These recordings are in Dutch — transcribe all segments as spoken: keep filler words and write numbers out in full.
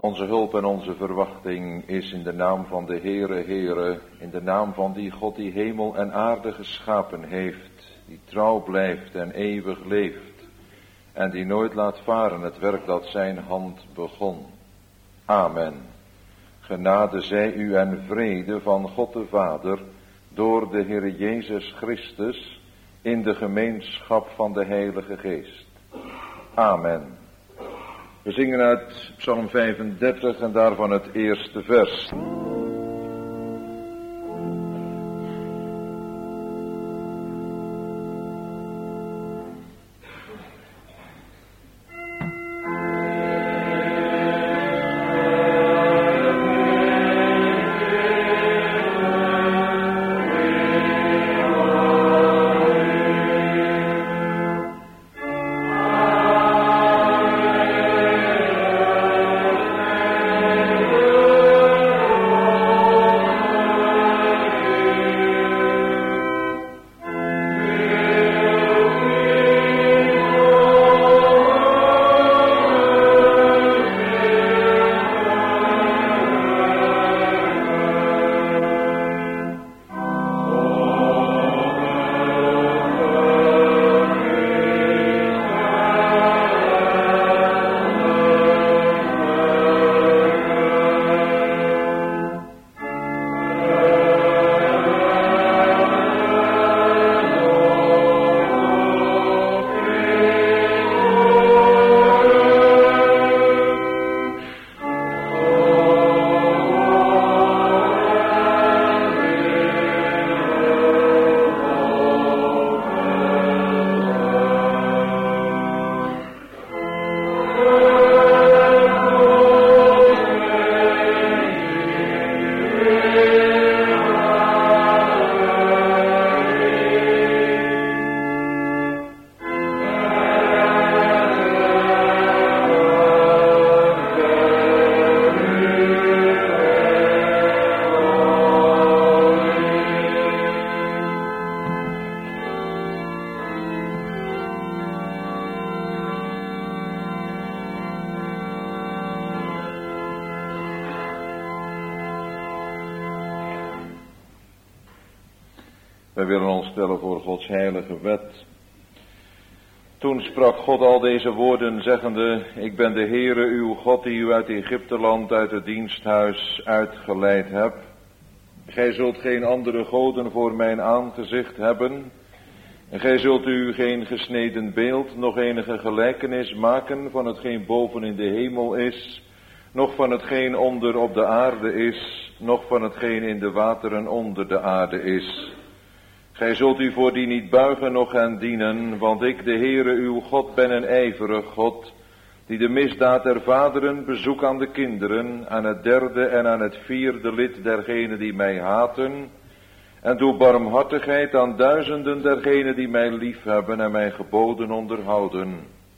Onze hulp en onze verwachting is in de naam van de Heere, Heere, in de naam van die God die hemel en aarde geschapen heeft, die trouw blijft en eeuwig leeft, en die nooit laat varen het werk dat zijn hand begon. Amen. Genade zij u en vrede van God de Vader, door de Heere Jezus Christus, in de gemeenschap van de Heilige Geest. Amen. We zingen uit Psalm vijfendertig en daarvan het eerste vers. Wij willen ons stellen voor Gods heilige wet. Toen sprak God al deze woorden, zeggende: Ik ben de Heere uw God, die u uit Egypteland, uit het diensthuis uitgeleid heb. Gij zult geen andere goden voor mijn aangezicht hebben. En gij zult u geen gesneden beeld, nog enige gelijkenis maken van hetgeen boven in de hemel is, noch van hetgeen onder op de aarde is, noch van hetgeen in de wateren onder de aarde is. Gij zult u voor die niet buigen, noch hen dienen, want ik, de Heere uw God, ben een ijverig God, die de misdaad der vaderen bezoek aan de kinderen, aan het derde en aan het vierde lid dergenen die mij haten, en doe barmhartigheid aan duizenden dergenen die mij liefhebben en mijn geboden onderhouden.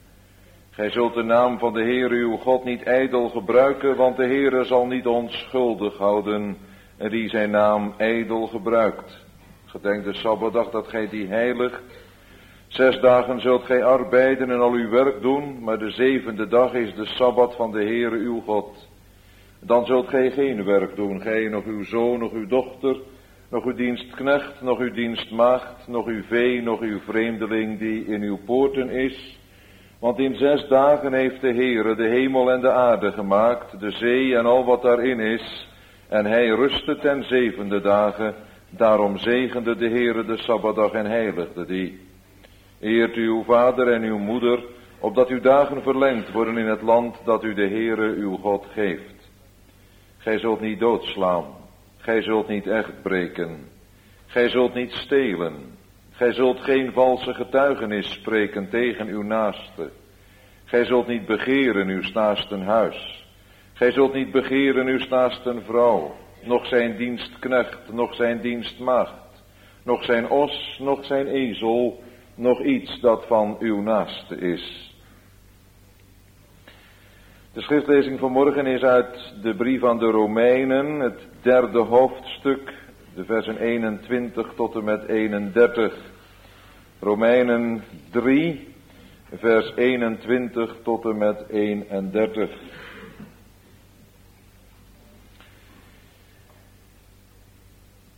Gij zult de naam van de Heere uw God niet ijdel gebruiken, want de Heere zal niet onschuldig houden, en die zijn naam ijdel gebruikt. Gedenk de Sabbatdag dat gij die heiligt. Zes dagen zult gij arbeiden en al uw werk doen, maar de zevende dag is de Sabbat van de Heere uw God. Dan zult gij geen werk doen, gij, nog uw zoon, nog uw dochter, nog uw dienstknecht, nog uw dienstmaagd, nog uw vee, nog uw vreemdeling die in uw poorten is. Want in zes dagen heeft de Heere de hemel en de aarde gemaakt, de zee en al wat daarin is, en hij rustte ten zevende dagen. Daarom zegende de Heere de Sabbatdag en heiligde die. Eert uw vader en uw moeder, opdat uw dagen verlengd worden in het land dat u de Heere uw God geeft. Gij zult niet doodslaan, gij zult niet echt breken, gij zult niet stelen, gij zult geen valse getuigenis spreken tegen uw naaste. Gij zult niet begeren uw naasten huis, gij zult niet begeren uw naasten vrouw, nog zijn dienstknecht, nog zijn dienstmaagd, nog zijn os, nog zijn ezel, nog iets dat van uw naaste is. De schriftlezing van morgen is uit de brief aan de Romeinen, het derde hoofdstuk, de versen eenentwintig tot en met eenendertig. Romeinen drie, vers eenentwintig tot en met eenendertig.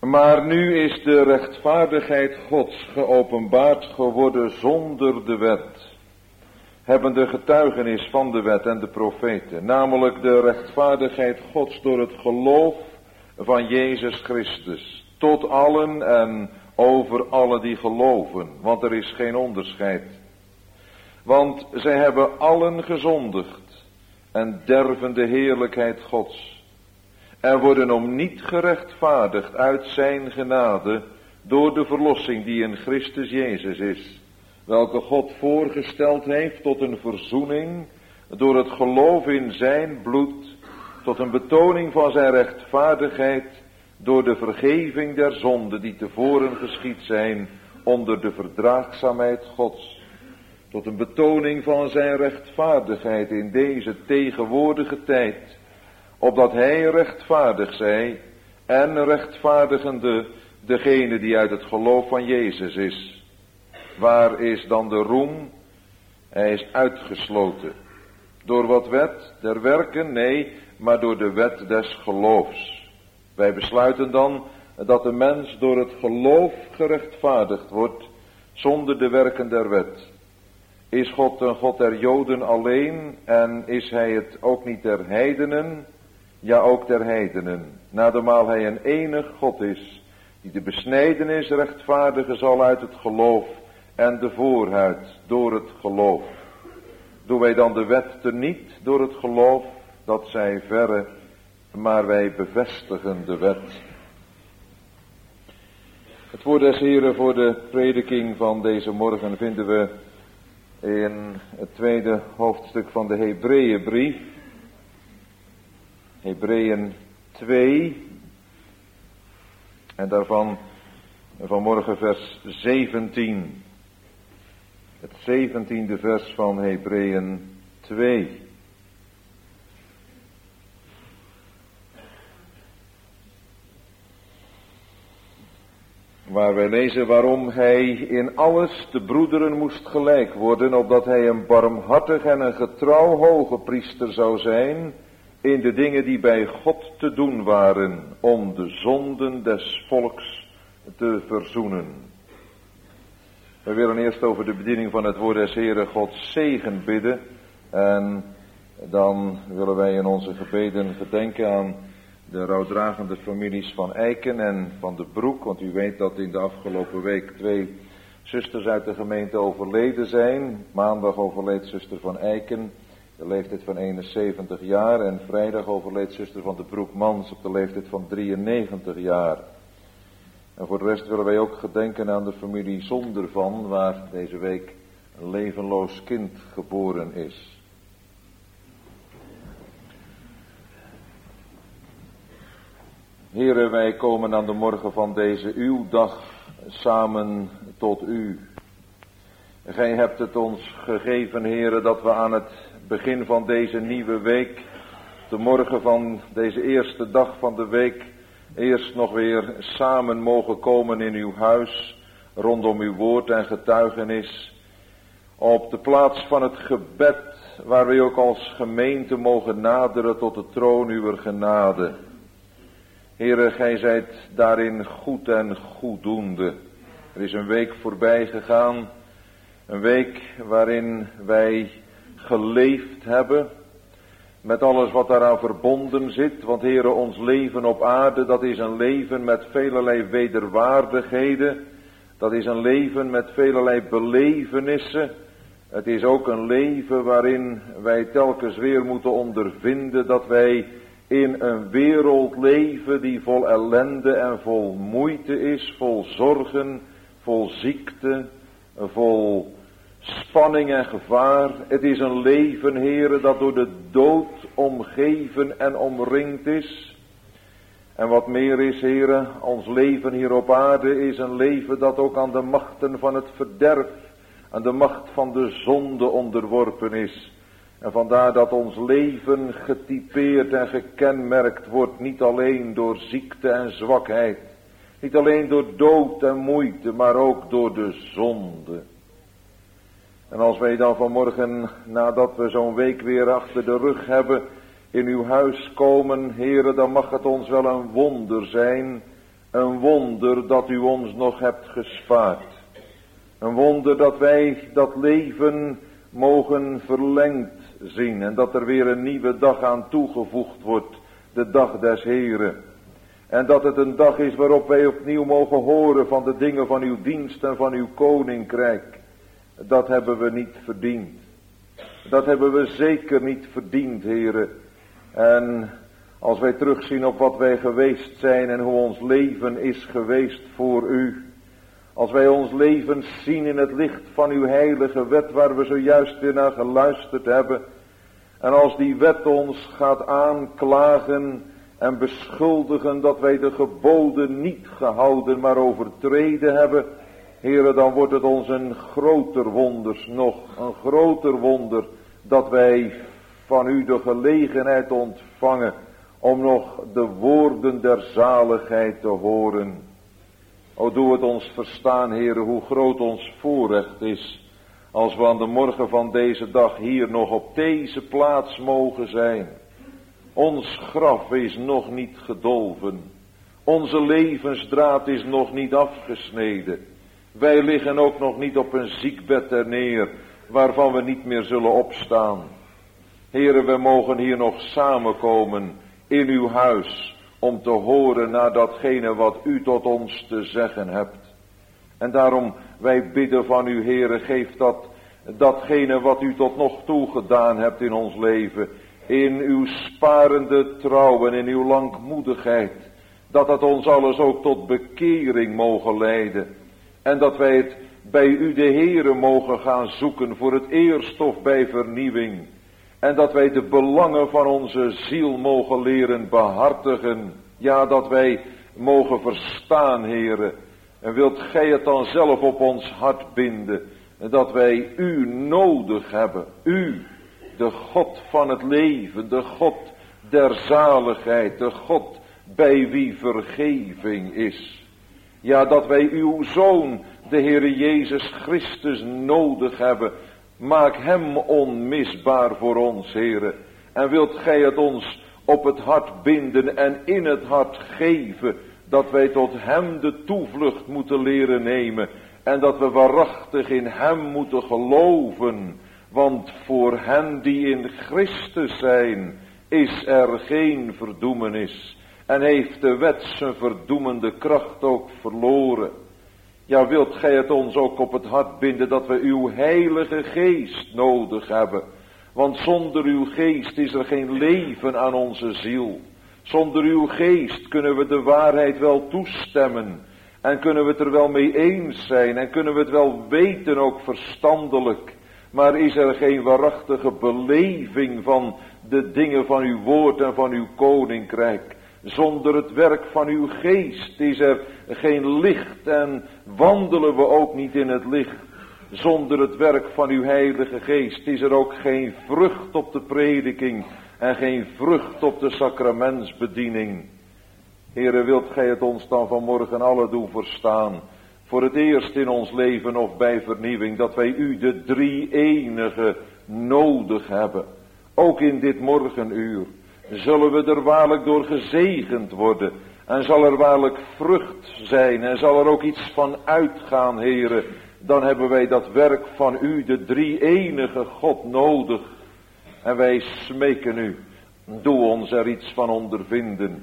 Maar nu is de rechtvaardigheid Gods geopenbaard geworden zonder de wet, hebben de getuigenis van de wet en de profeten, namelijk de rechtvaardigheid Gods door het geloof van Jezus Christus, tot allen en over alle die geloven, want er is geen onderscheid. Want zij hebben allen gezondigd en derven de heerlijkheid Gods, en worden om niet gerechtvaardigd uit zijn genade door de verlossing die in Christus Jezus is, welke God voorgesteld heeft tot een verzoening door het geloof in zijn bloed, tot een betoning van zijn rechtvaardigheid door de vergeving der zonden die tevoren geschied zijn onder de verdraagzaamheid Gods, tot een betoning van zijn rechtvaardigheid in deze tegenwoordige tijd, opdat hij rechtvaardig zij en rechtvaardigende degene die uit het geloof van Jezus is. Waar is dan de roem? Hij is uitgesloten. Door wat wet? Der werken? Nee, maar door de wet des geloofs. Wij besluiten dan dat de mens door het geloof gerechtvaardigd wordt zonder de werken der wet. Is God een God der Joden alleen en is hij het ook niet der heidenen? Ja, ook der heidenen. Nadermaal hij een enig God is, die de besnijdenis rechtvaardigen zal uit het geloof en de voorhuid door het geloof. Doen wij dan de wet teniet door het geloof, dat zij verre, maar wij bevestigen de wet. Het woord des Heren voor de prediking van deze morgen vinden we in het tweede hoofdstuk van de Hebreeënbrief. Hebreeën twee. En daarvan vanmorgen vers zeventien. Het zeventiende vers van Hebreeën twee. Waar wij lezen waarom hij in alles de broederen moest gelijk worden, opdat hij een barmhartig en een getrouw hoge priester zou zijn in de dingen die bij God te doen waren, om de zonden des volks te verzoenen. We willen eerst over de bediening van het woord des Heren God zegen bidden. En dan willen wij in onze gebeden gedenken aan de rouwdragende families van Eiken en van de Broek. Want u weet dat in de afgelopen week twee zusters uit de gemeente overleden zijn. Maandag overleed zuster van Eiken, de leeftijd van eenenzeventig jaar. En vrijdag overleed zuster van de Broek Mans op de leeftijd van drieënnegentig jaar. En voor de rest willen wij ook gedenken aan de familie Zondervan, waar deze week een levenloos kind geboren is. Heren, wij komen aan de morgen van deze uw dag samen tot u. Gij hebt het ons gegeven, heren, dat we aan het begin van deze nieuwe week, de morgen van deze eerste dag van de week, eerst nog weer samen mogen komen in uw huis, rondom uw woord en getuigenis, op de plaats van het gebed, waar wij ook als gemeente mogen naderen tot de troon uwer genade. Heere, gij zijt daarin goed en goeddoende. Er is een week voorbij gegaan, een week waarin wij geleefd hebben, met alles wat daaraan verbonden zit, want Heere, ons leven op aarde, dat is een leven met velerlei wederwaardigheden, dat is een leven met velerlei belevenissen, het is ook een leven waarin wij telkens weer moeten ondervinden dat wij in een wereld leven die vol ellende en vol moeite is, vol zorgen, vol ziekte, vol spanning en gevaar. Het is een leven, Heere, dat door de dood omgeven en omringd is. En wat meer is, Heere, ons leven hier op aarde is een leven dat ook aan de machten van het verderf, aan de macht van de zonde onderworpen is. En vandaar dat ons leven getypeerd en gekenmerkt wordt, niet alleen door ziekte en zwakheid, niet alleen door dood en moeite, maar ook door de zonde. En als wij dan vanmorgen, nadat we zo'n week weer achter de rug hebben, in uw huis komen, Heere, dan mag het ons wel een wonder zijn Een wonder dat u ons nog hebt gespaard. Een wonder dat wij dat leven mogen verlengd zien. En dat er weer een nieuwe dag aan toegevoegd wordt. De dag des Heren. En dat het een dag is waarop wij opnieuw mogen horen van de dingen van uw dienst en van uw koninkrijk. Dat hebben we niet verdiend. Dat hebben we zeker niet verdiend, Heren. En als wij terugzien op wat wij geweest zijn en hoe ons leven is geweest voor u. Als wij ons leven zien in het licht van uw heilige wet waar we zojuist weer naar geluisterd hebben. En als die wet ons gaat aanklagen en beschuldigen dat wij de geboden niet gehouden maar overtreden hebben. Heren, dan wordt het ons een groter wonder nog, een groter wonder dat wij van u de gelegenheid ontvangen om nog de woorden der zaligheid te horen. O, doe het ons verstaan, Heren, hoe groot ons voorrecht is als we aan de morgen van deze dag hier nog op deze plaats mogen zijn. Ons graf is nog niet gedolven. Onze levensdraad is nog niet afgesneden. Wij liggen ook nog niet op een ziekbed er neer, waarvan we niet meer zullen opstaan. Heren, we mogen hier nog samenkomen in uw huis, om te horen naar datgene wat u tot ons te zeggen hebt. En daarom, wij bidden van u, Heren, geef dat, datgene wat u tot nog toe gedaan hebt in ons leven, in uw sparende trouw en in uw langmoedigheid, dat het ons alles ook tot bekering mogen leiden. En dat wij het bij u de Heere mogen gaan zoeken voor het eerst of bij vernieuwing. En dat wij de belangen van onze ziel mogen leren behartigen. Ja, dat wij mogen verstaan, Heere. En wilt gij het dan zelf op ons hart binden. Dat wij u nodig hebben. U, de God van het leven, de God der zaligheid, de God bij wie vergeving is. Ja, dat wij uw Zoon, de Heere Jezus Christus, nodig hebben. Maak hem onmisbaar voor ons, Heere. En wilt gij het ons op het hart binden en in het hart geven, dat wij tot hem de toevlucht moeten leren nemen. En dat we waarachtig in hem moeten geloven. Want voor hen die in Christus zijn, is er geen verdoemenis. En heeft de wet zijn verdoemende kracht ook verloren. Ja, wilt gij het ons ook op het hart binden dat we uw heilige geest nodig hebben. Want zonder uw geest is er geen leven aan onze ziel. Zonder uw geest kunnen we de waarheid wel toestemmen. En kunnen we het er wel mee eens zijn. En kunnen we het wel weten ook verstandelijk. Maar is er geen waarachtige beleving van de dingen van uw woord en van uw koninkrijk. Zonder het werk van uw geest is er geen licht en wandelen we ook niet in het licht. Zonder het werk van uw heilige geest is er ook geen vrucht op de prediking en geen vrucht op de sacramentsbediening. Heere, wilt gij het ons dan vanmorgen alle doen verstaan, voor het eerst in ons leven of bij vernieuwing, dat wij u de drie enige nodig hebben. Ook in dit morgenuur zullen we er waarlijk door gezegend worden. En zal er waarlijk vrucht zijn. En zal er ook iets van uitgaan, Heere. Dan hebben wij dat werk van u, de drie enige God, nodig. En wij smeken u. Doe ons er iets van ondervinden.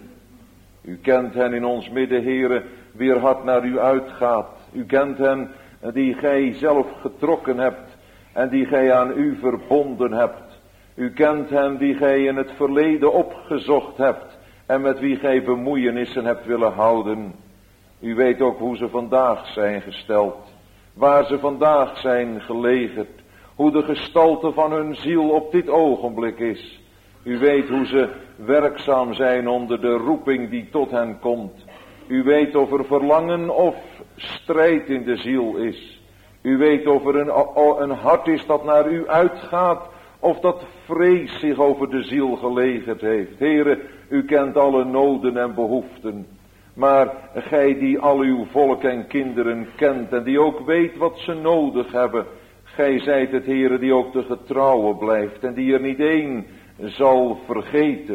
U kent hen in ons midden, Heere, wie er hard naar u uitgaat. U kent hen die gij zelf getrokken hebt. En die gij aan u verbonden hebt. U kent hen die gij in het verleden opgezocht hebt en met wie gij bemoeienissen hebt willen houden. U weet ook hoe ze vandaag zijn gesteld, waar ze vandaag zijn gelegerd, hoe de gestalte van hun ziel op dit ogenblik is. U weet hoe ze werkzaam zijn onder de roeping die tot hen komt. U weet of er verlangen of strijd in de ziel is. U weet of er een, een hart is dat naar u uitgaat, of dat vrees zich over de ziel gelegerd heeft. Heere, u kent alle noden en behoeften. Maar gij die al uw volk en kinderen kent en die ook weet wat ze nodig hebben. Gij zijt het, Heere, die ook de getrouwe blijft en die er niet één zal vergeten.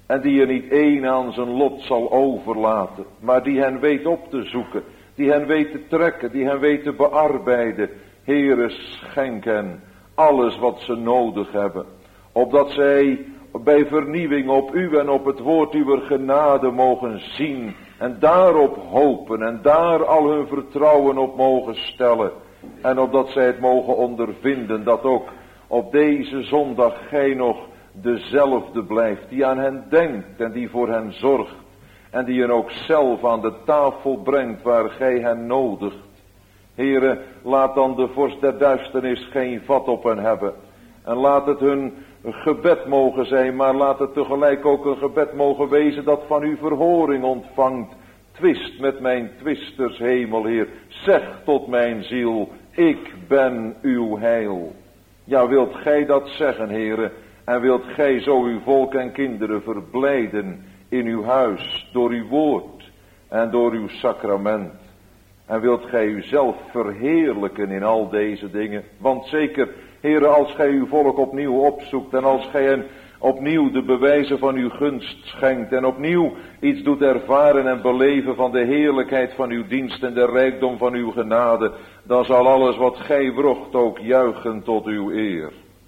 En die er niet één aan zijn lot zal overlaten, maar die hen weet op te zoeken, die hen weet te trekken, die hen weet te bearbeiden. Heere, schenk hen alles wat ze nodig hebben, opdat zij bij vernieuwing op u en op het woord uwer genade mogen zien en daarop hopen en daar al hun vertrouwen op mogen stellen. En opdat zij het mogen ondervinden dat ook op deze zondag gij nog dezelfde blijft, die aan hen denkt en die voor hen zorgt en die hen ook zelf aan de tafel brengt waar gij hen nodigt. Heere, laat dan de vorst der duisternis geen vat op hen hebben en laat het hun gebed mogen zijn, maar laat het tegelijk ook een gebed mogen wezen dat van u verhoring ontvangt. Twist met mijn twisters, Hemelheer, zeg tot mijn ziel, ik ben uw heil. Ja, wilt gij dat zeggen, Heere, en wilt gij zo uw volk en kinderen verblijden in uw huis, door uw woord en door uw sacrament. En wilt gij uzelf verheerlijken in al deze dingen. Want zeker, Heere, als gij uw volk opnieuw opzoekt en als gij hen opnieuw de bewijzen van uw gunst schenkt en opnieuw iets doet ervaren en beleven van de heerlijkheid van uw dienst en de rijkdom van uw genade, dan zal alles wat gij wrocht ook juichen tot uw eer.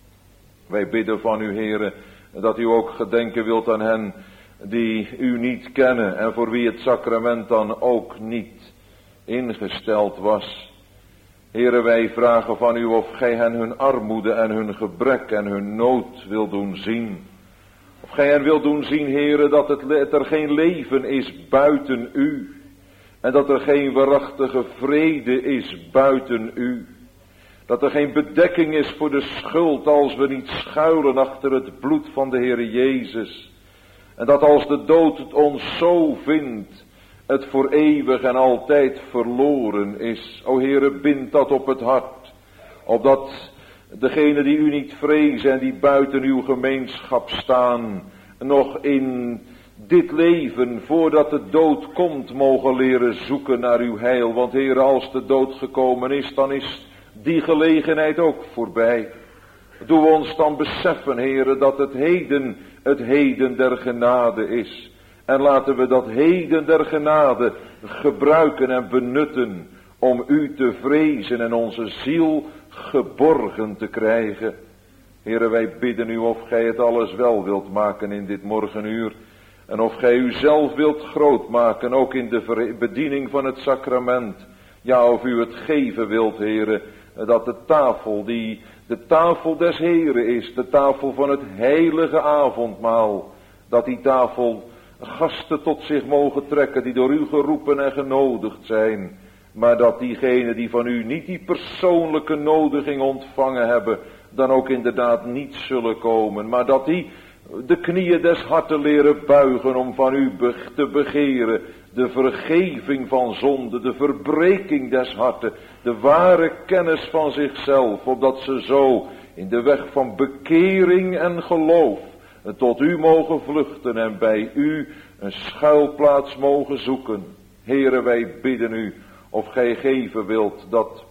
Wij bidden van u, Heere, dat u ook gedenken wilt aan hen die u niet kennen en voor wie het sacrament dan ook niet ingesteld was. Heere, wij vragen van u of gij hen hun armoede en hun gebrek en hun nood wil doen zien. Of gij hen wil doen zien, Heere, dat het, het er geen leven is buiten u. En dat er geen waarachtige vrede is buiten u. Dat er geen bedekking is voor de schuld als we niet schuilen achter het bloed van de Heere Jezus. En dat als de dood het ons zo vindt, het voor eeuwig en altijd verloren is. O Heere, bind dat op het hart, opdat degenen die u niet vrezen en die buiten uw gemeenschap staan, nog in dit leven, voordat de dood komt, mogen leren zoeken naar uw heil. Want Heere, als de dood gekomen is, dan is die gelegenheid ook voorbij. Doe ons dan beseffen, Heere, dat het heden het heden der genade is. En laten we dat heden der genade gebruiken en benutten om u te vrezen en onze ziel geborgen te krijgen. Heere, wij bidden u of gij het alles wel wilt maken in dit morgenuur. En of gij uzelf wilt groot maken, ook in de bediening van het sacrament. Ja, of u het geven wilt, Heere, dat de tafel die de tafel des Heeren is, de tafel van het heilige avondmaal, dat die tafel gasten tot zich mogen trekken die door u geroepen en genodigd zijn. Maar dat diegenen die van u niet die persoonlijke nodiging ontvangen hebben, dan ook inderdaad niet zullen komen. Maar dat die de knieën des harten leren buigen om van u te begeren de vergeving van zonde, de verbreking des harten, de ware kennis van zichzelf, opdat ze zo in de weg van bekering en geloof tot u mogen vluchten en bij u een schuilplaats mogen zoeken. Heere, wij bidden u of gij geven wilt dat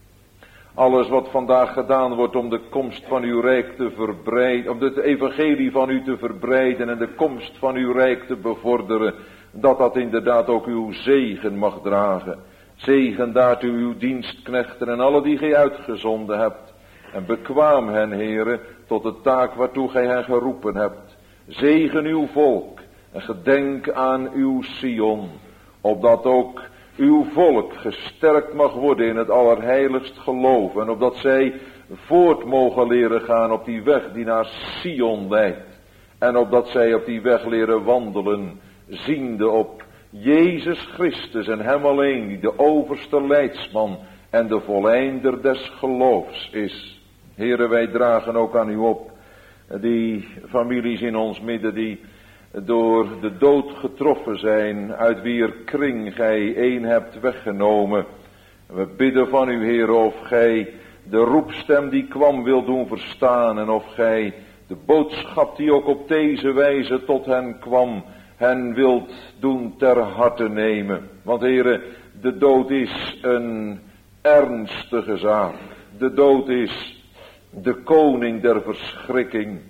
alles wat vandaag gedaan wordt om de komst van uw rijk te verbreiden, om het evangelie van u te verbreiden en de komst van uw rijk te bevorderen, dat dat inderdaad ook uw zegen mag dragen. Zegen daartoe uw dienstknechten en alle die gij uitgezonden hebt. En bekwaam hen, Heere, tot de taak waartoe gij hen geroepen hebt. Zegen uw volk en gedenk aan uw Sion, opdat ook uw volk gesterkt mag worden in het allerheiligst geloof. En opdat zij voort mogen leren gaan op die weg die naar Sion leidt. En opdat zij op die weg leren wandelen, ziende op Jezus Christus en hem alleen, die de overste leidsman en de volleinder des geloofs is. Heere, wij dragen ook aan u op die families in ons midden die door de dood getroffen zijn, uit wier kring gij een hebt weggenomen. We bidden van u, Heere, of gij de roepstem die kwam wil doen verstaan en of gij de boodschap die ook op deze wijze tot hen kwam, hen wilt doen ter harte nemen. Want, Heere, de dood is een ernstige zaak. De dood is de koning der verschrikking.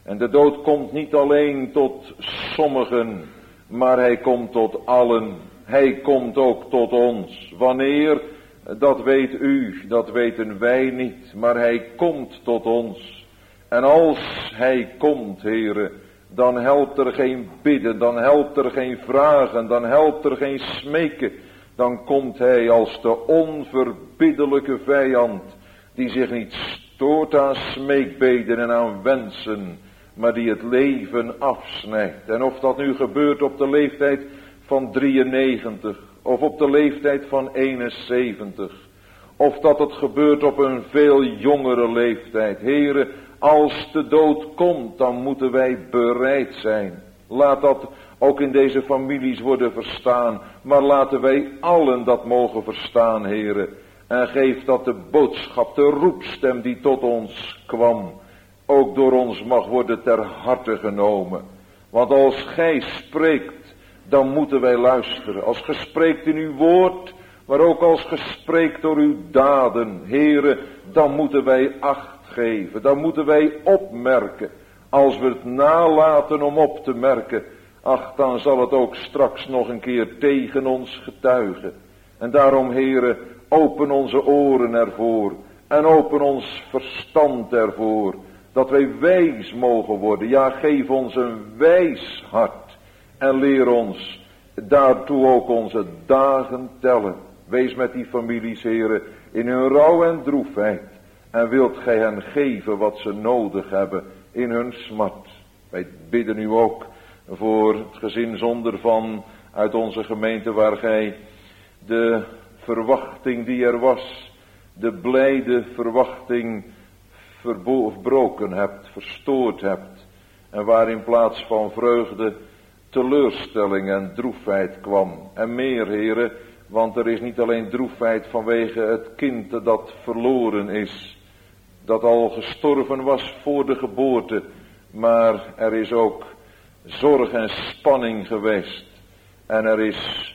En de dood komt niet alleen tot sommigen, maar hij komt tot allen. Hij komt ook tot ons. Wanneer, dat weet u, dat weten wij niet, maar hij komt tot ons. En als hij komt, Heere, dan helpt er geen bidden, dan helpt er geen vragen, dan helpt er geen smeken. Dan komt hij als de onverbiddelijke vijand, die zich niet stoort aan smeekbeden en aan wensen, maar die het leven afsnijdt. En of dat nu gebeurt op de leeftijd van drieënnegentig, of op de leeftijd van eenenzeventig, of dat het gebeurt op een veel jongere leeftijd. Heere, als de dood komt, dan moeten wij bereid zijn. Laat dat ook in deze families worden verstaan, maar laten wij allen dat mogen verstaan, Heere. En geef dat de boodschap, de roepstem die tot ons kwam, ook door ons mag worden ter harte genomen. Want als gij spreekt, dan moeten wij luisteren. Als ge spreekt in uw woord, maar ook als ge spreekt door uw daden, Heere, dan moeten wij acht geven. Dan moeten wij opmerken. Als we het nalaten om op te merken, ach, dan zal het ook straks nog een keer tegen ons getuigen. En daarom, Heere, open onze oren ervoor en open ons verstand ervoor, dat wij wijs mogen worden. Ja, geef ons een wijs hart en leer ons daartoe ook onze dagen tellen. Wees met die families, Heere, in hun rouw en droefheid. En wilt gij hen geven wat ze nodig hebben in hun smart. Wij bidden u ook voor het gezin zonder van uit onze gemeente, waar gij de verwachting die er was, de blijde verwachting verbroken hebt, verstoord hebt. En waar in plaats van vreugde teleurstelling en droefheid kwam. En meer, Heere, want er is niet alleen droefheid vanwege het kind dat verloren is, dat al gestorven was voor de geboorte, maar er is ook zorg en spanning geweest. En er is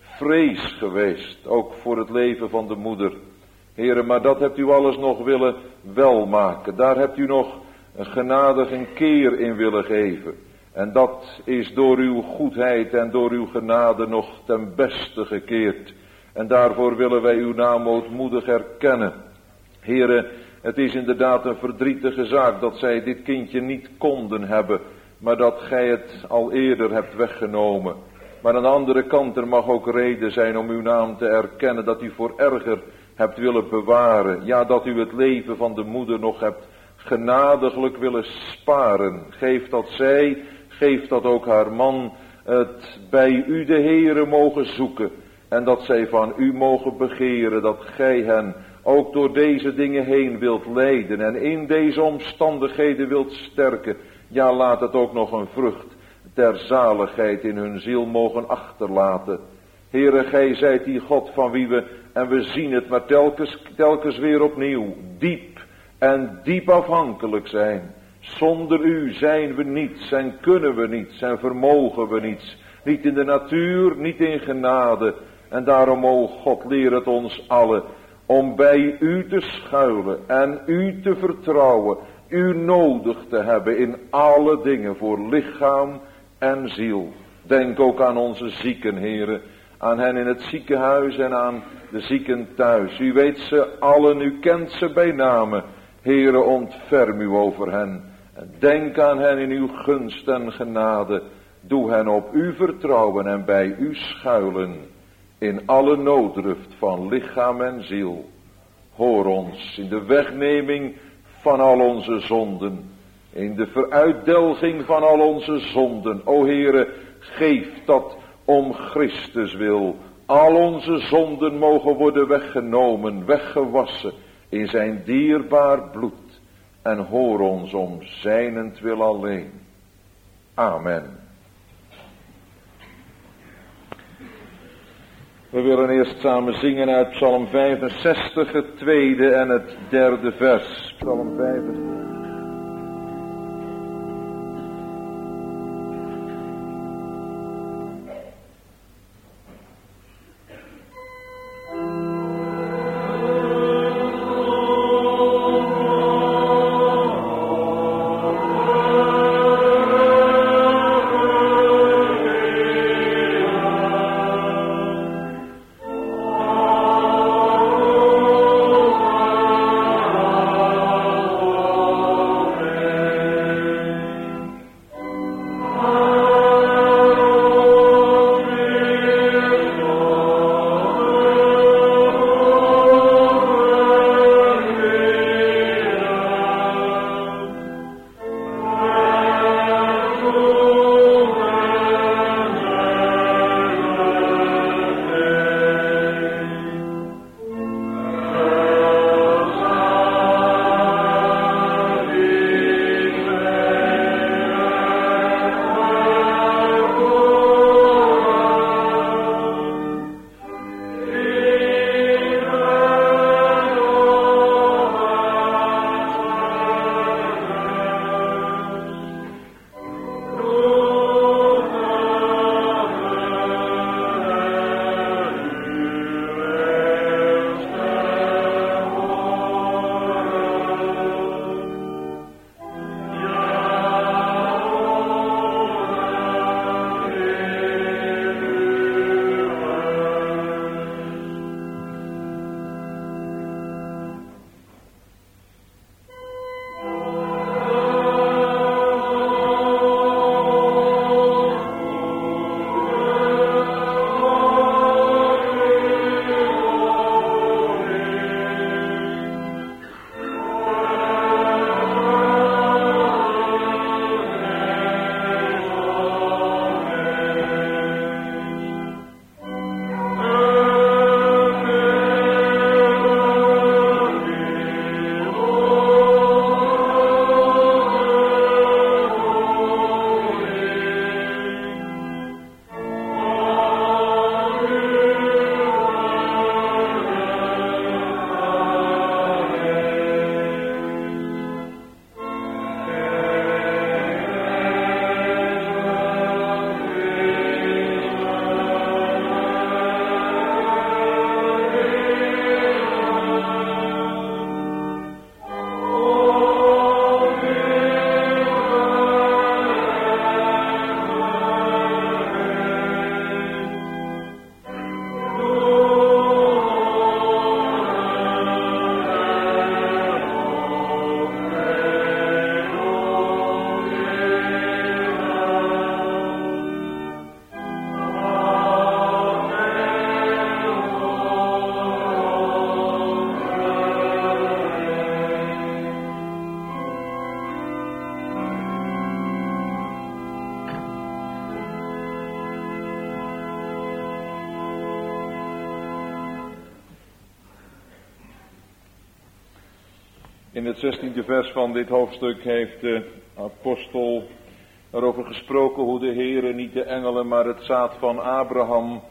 vrees geweest, ook voor het leven van de moeder. Heere, maar dat hebt u alles nog willen welmaken. Daar hebt u nog een genadig een keer in willen geven. En dat is door uw goedheid en door uw genade nog ten beste gekeerd. En daarvoor willen wij uw naam ootmoedig erkennen. Heere, het is inderdaad een verdrietige zaak dat zij dit kindje niet konden hebben, maar dat gij het al eerder hebt weggenomen. Maar aan de andere kant, er mag ook reden zijn om uw naam te erkennen, dat u voor erger hebt willen bewaren. Ja, dat u het leven van de moeder nog hebt genadiglijk willen sparen. Geef dat zij, geef dat ook haar man, het bij u de Heere mogen zoeken. En dat zij van u mogen begeren, dat gij hen ook door deze dingen heen wilt leiden. En in deze omstandigheden wilt sterken. Ja, laat het ook nog een vrucht ter zaligheid in hun ziel mogen achterlaten. Heere, gij zijt die God van wie we, en we zien het maar telkens, telkens weer opnieuw, diep en diep afhankelijk zijn. Zonder u zijn we niets en kunnen we niets en vermogen we niets. Niet in de natuur, niet in genade. En daarom, o God, leer het ons allen om bij u te schuilen en u te vertrouwen. U nodig te hebben in alle dingen voor lichaam en ziel. Denk ook aan onze zieken, Heere. Aan hen in het ziekenhuis en aan de zieken thuis. U weet ze allen, u kent ze bij name. Heere, ontferm u over hen. En denk aan hen in uw gunst en genade. Doe hen op u vertrouwen en bij u schuilen. In alle nooddruft van lichaam en ziel. Hoor ons in de wegneming van al onze zonden. In de veruitdelging van al onze zonden. O Heere, geef dat om Christus wil al onze zonden mogen worden weggenomen, weggewassen in zijn dierbaar bloed. En hoor ons om zijnentwil alleen. Amen. We willen eerst samen zingen uit Psalm vijfenzestig, het tweede en het derde vers. Psalm vijfenzestig. Oh In het zestiende vers van dit hoofdstuk heeft de apostel erover gesproken hoe de Heere niet de engelen, maar het zaad van Abraham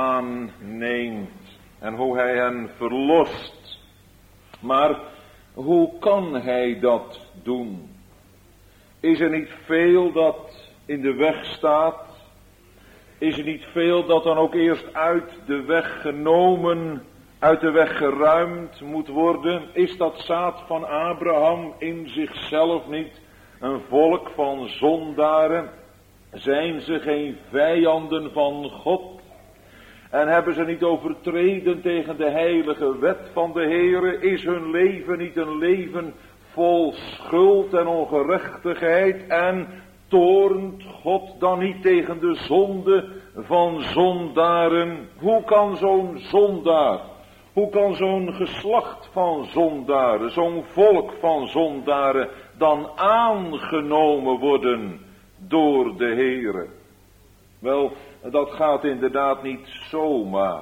aanneemt. En hoe hij hen verlost. Maar hoe kan hij dat doen? Is er niet veel dat in de weg staat? Is er niet veel dat dan ook eerst uit de weg genomen, uit de weg geruimd moet worden? Is dat zaad van Abraham in zichzelf niet een volk van zondaren? Zijn ze geen vijanden van God? En hebben ze niet overtreden tegen de heilige wet van de Heere? Is hun leven niet een leven vol schuld en ongerechtigheid? En toornt God dan niet tegen de zonde van zondaren? Hoe kan zo'n zondaar, hoe kan zo'n geslacht van zondaren, zo'n volk van zondaren dan aangenomen worden door de Heere? Wel, dat gaat inderdaad niet zomaar.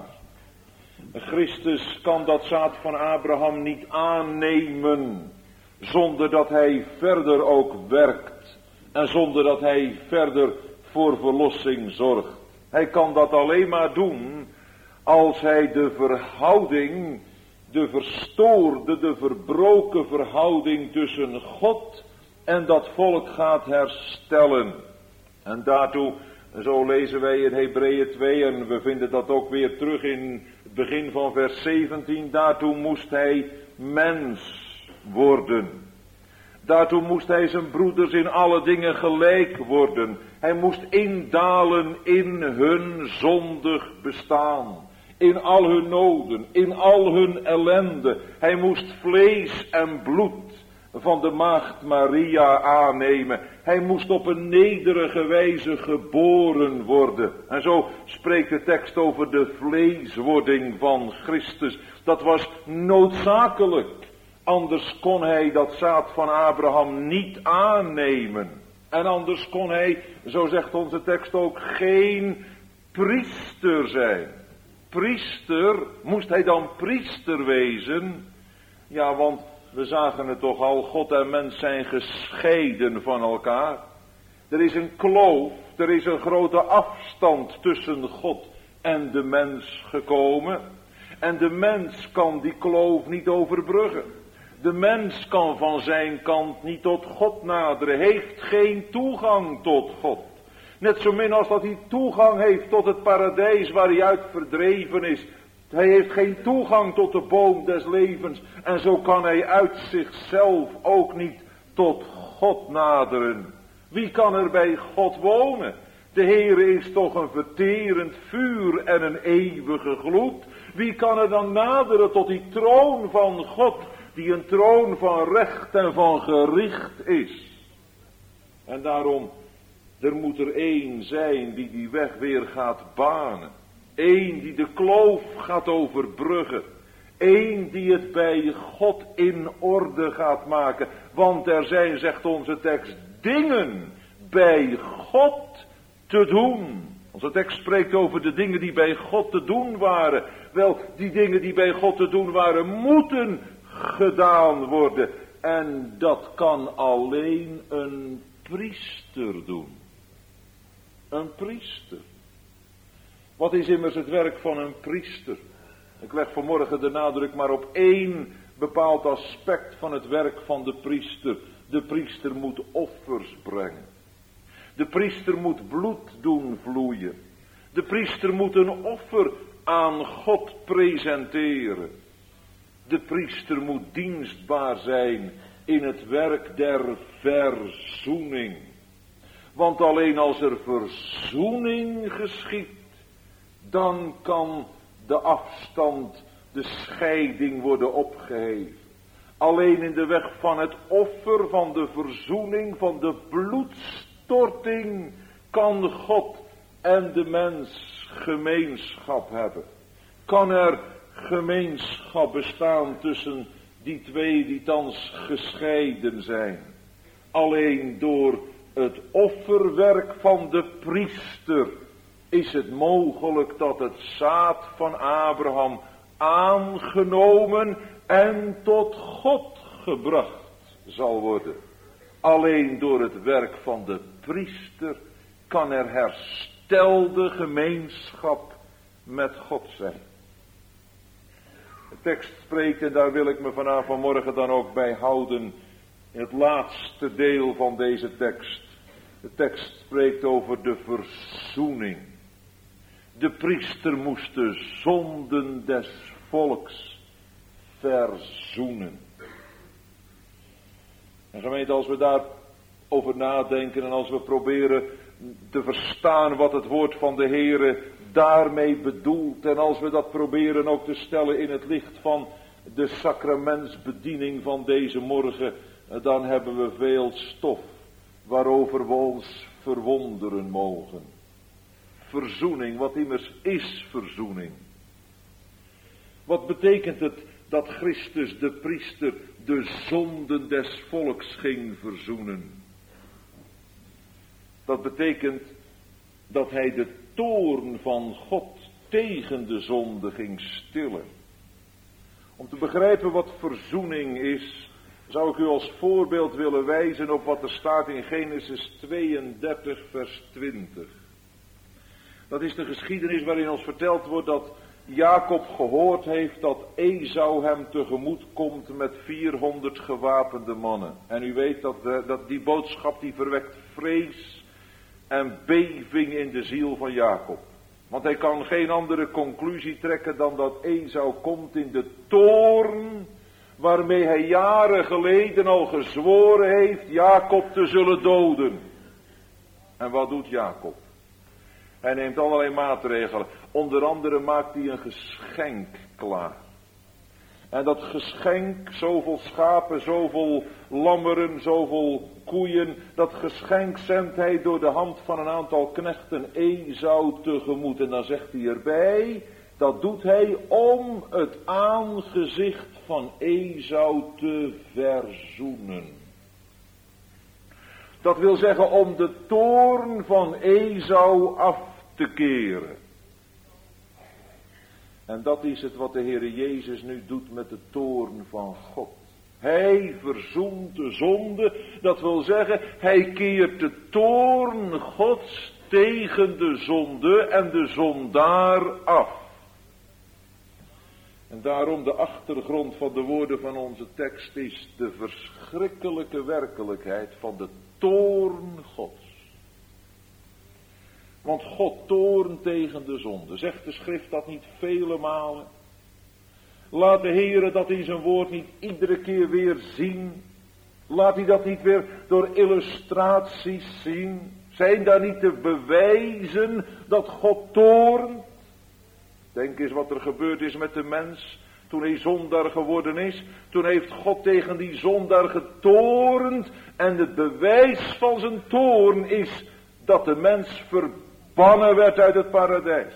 Christus kan dat zaad van Abraham niet aannemen zonder dat hij verder ook werkt en zonder dat hij verder voor verlossing zorgt. Hij kan dat alleen maar doen als hij de verhouding, de verstoorde, de verbroken verhouding tussen God en dat volk gaat herstellen. En daartoe, zo lezen wij in Hebreeën twee en we vinden dat ook weer terug in het begin van vers zeventien. Daartoe moest hij mens worden. Daartoe moest hij zijn broeders in alle dingen gelijk worden. Hij moest indalen in hun zondig bestaan. In al hun noden, in al hun ellende. Hij moest vlees en bloed van de maagd Maria aannemen. Hij moest op een nederige wijze geboren worden. En zo spreekt de tekst over de vleeswording van Christus. Dat was noodzakelijk. Anders kon hij dat zaad van Abraham niet aannemen. En anders kon hij, zo zegt onze tekst ook, geen priester zijn. Priester, moest hij dan priester wezen? Ja, want we zagen het toch al, God en mens zijn gescheiden van elkaar. Er is een kloof, er is een grote afstand tussen God en de mens gekomen. En de mens kan die kloof niet overbruggen. De mens kan van zijn kant niet tot God naderen, heeft geen toegang tot God. Net zo min als dat hij toegang heeft tot het paradijs waar hij uit verdreven is. Hij heeft geen toegang tot de boom des levens. En zo kan hij uit zichzelf ook niet tot God naderen. Wie kan er bij God wonen? De Heere is toch een verterend vuur en een eeuwige gloed. Wie kan er dan naderen tot die troon van God, die een troon van recht en van gericht is? En daarom, er moet er één zijn die die weg weer gaat banen. Eén die de kloof gaat overbruggen. Eén die het bij God in orde gaat maken. Want er zijn, zegt onze tekst, dingen bij God te doen. Onze tekst spreekt over de dingen die bij God te doen waren. Wel, die dingen die bij God te doen waren, moeten gedaan worden. En dat kan alleen een priester doen. Een priester. Wat is immers het werk van een priester? Ik leg vanmorgen de nadruk maar op één bepaald aspect van het werk van de priester. De priester moet offers brengen. De priester moet bloed doen vloeien. De priester moet een offer aan God presenteren. De priester moet dienstbaar zijn in het werk der verzoening. Want alleen als er verzoening geschiet, dan kan de afstand, de scheiding worden opgeheven. Alleen in de weg van het offer, van de verzoening, van de bloedstorting, kan God en de mens gemeenschap hebben. Kan er gemeenschap bestaan tussen die twee die thans gescheiden zijn. Alleen door het offerwerk van de priester is het mogelijk dat het zaad van Abraham aangenomen en tot God gebracht zal worden. Alleen door het werk van de priester kan er herstelde gemeenschap met God zijn. De tekst spreekt, en daar wil ik me vanaf vanmorgen dan ook bij houden, in het laatste deel van deze tekst. De tekst spreekt over de verzoening. De priester moest de zonden des volks verzoenen. En gemeente, als we daarover nadenken en als we proberen te verstaan wat het woord van de Heere daarmee bedoelt, en als we dat proberen ook te stellen in het licht van de sacramentsbediening van deze morgen, dan hebben we veel stof waarover we ons verwonderen mogen. Verzoening, wat immers is verzoening. Wat betekent het dat Christus de priester de zonden des volks ging verzoenen? Dat betekent dat hij de toorn van God tegen de zonde ging stillen. Om te begrijpen wat verzoening is, zou ik u als voorbeeld willen wijzen op wat er staat in Genesis tweeëndertig vers twintig. Dat is de geschiedenis waarin ons verteld wordt dat Jacob gehoord heeft dat Esau hem tegemoet komt met vierhonderd gewapende mannen. En u weet dat, de, dat die boodschap die verwekt vrees en beving in de ziel van Jacob. Want hij kan geen andere conclusie trekken dan dat Esau komt in de toorn waarmee hij jaren geleden al gezworen heeft Jacob te zullen doden. En wat doet Jacob? Hij neemt allerlei maatregelen. Onder andere maakt hij een geschenk klaar. En dat geschenk, zoveel schapen, zoveel lammeren, zoveel koeien, dat geschenk zendt hij door de hand van een aantal knechten Esau tegemoet. En dan zegt hij erbij, dat doet hij om het aangezicht van Esau te verzoenen. Dat wil zeggen om de toorn van Esau af te keren. En dat is het wat de Heere Jezus nu doet met de toorn van God. Hij verzoent de zonde, dat wil zeggen, hij keert de toorn Gods tegen de zonde en de zondaar af. En daarom de achtergrond van de woorden van onze tekst is de verschrikkelijke werkelijkheid van de toorn Gods. Want God toornt tegen de zonde. Zegt de schrift dat niet vele malen? Laat de Heere dat in zijn woord niet iedere keer weer zien? Laat hij dat niet weer door illustraties zien? Zijn daar niet de bewijzen dat God toornt? Denk eens wat er gebeurd is met de mens toen hij zondaar geworden is. Toen heeft God tegen die zondaar getoornd. En het bewijs van zijn toorn is dat de mens verbannen werd uit het paradijs.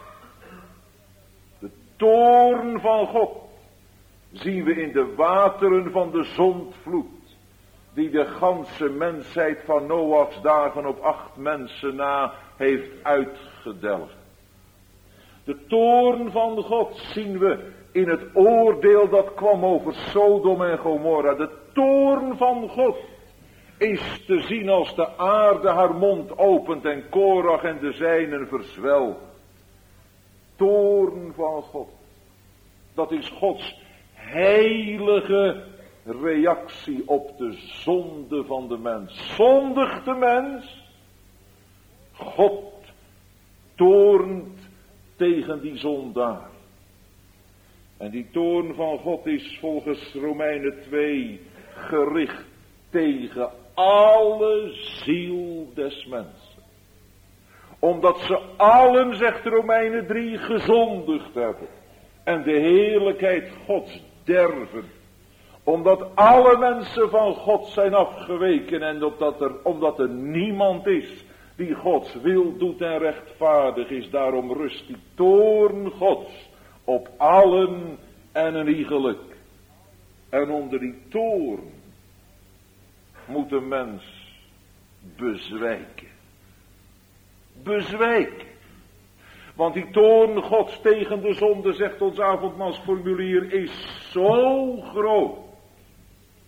De toorn van God zien we in de wateren van de zondvloed, die de ganse mensheid van Noachs dagen op acht mensen na heeft uitgedelgd. De toorn van God zien we in het oordeel dat kwam over Sodom en Gomorra. De toorn van God is te zien als de aarde haar mond opent en Korach en de zijnen verzwelgt. Toorn van God. Dat is Gods heilige reactie op de zonde van de mens. Zondigt de mens? God toornt tegen die zondaar. En die toorn van God is volgens Romeinen twee gericht tegen alle ziel des mensen. Omdat ze allen, zegt Romeinen drie, gezondigd hebben. En de heerlijkheid Gods derven. Omdat alle mensen van God zijn afgeweken. En omdat er, omdat er niemand is die Gods wil doet en rechtvaardig is. Daarom rust die toorn Gods op allen en een iegelijk. En onder die toorn moet een mens bezwijken. Bezwijken. Want die toorn Gods tegen de zonde, zegt ons avondmaalsformulier, is zo groot.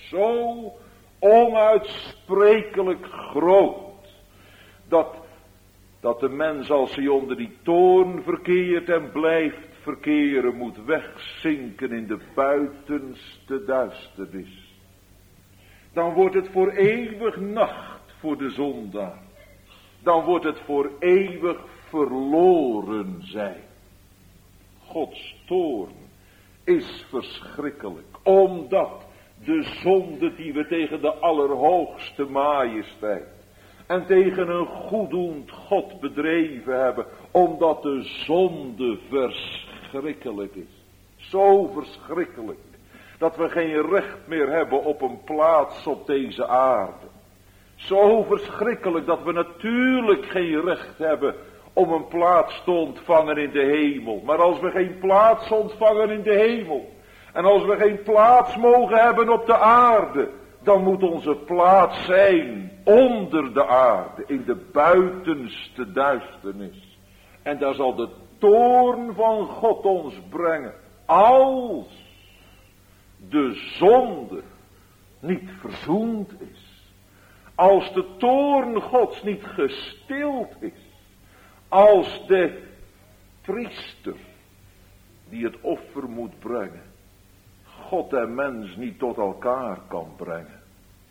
Zo onuitsprekelijk groot. Dat, dat de mens als hij onder die toorn verkeert en blijft verkeren, moet wegzinken in de buitenste duisternis. Dan wordt het voor eeuwig nacht voor de zondaar. Dan wordt het voor eeuwig verloren zijn. Gods toorn is verschrikkelijk, omdat de zonde die we tegen de Allerhoogste Majesteit en tegen een goeddoend God bedreven hebben, omdat de zonde verschrikkelijk is. Zo verschrikkelijk, dat we geen recht meer hebben op een plaats op deze aarde. Zo verschrikkelijk dat we natuurlijk geen recht hebben om een plaats te ontvangen in de hemel. Maar als we geen plaats ontvangen in de hemel, en als we geen plaats mogen hebben op de aarde, dan moet onze plaats zijn onder de aarde, in de buitenste duisternis. En daar zal de toorn van God ons brengen, als de zonde niet verzoend is. Als de toorn Gods niet gestild is. Als de priester die het offer moet brengen, God en mens niet tot elkaar kan brengen.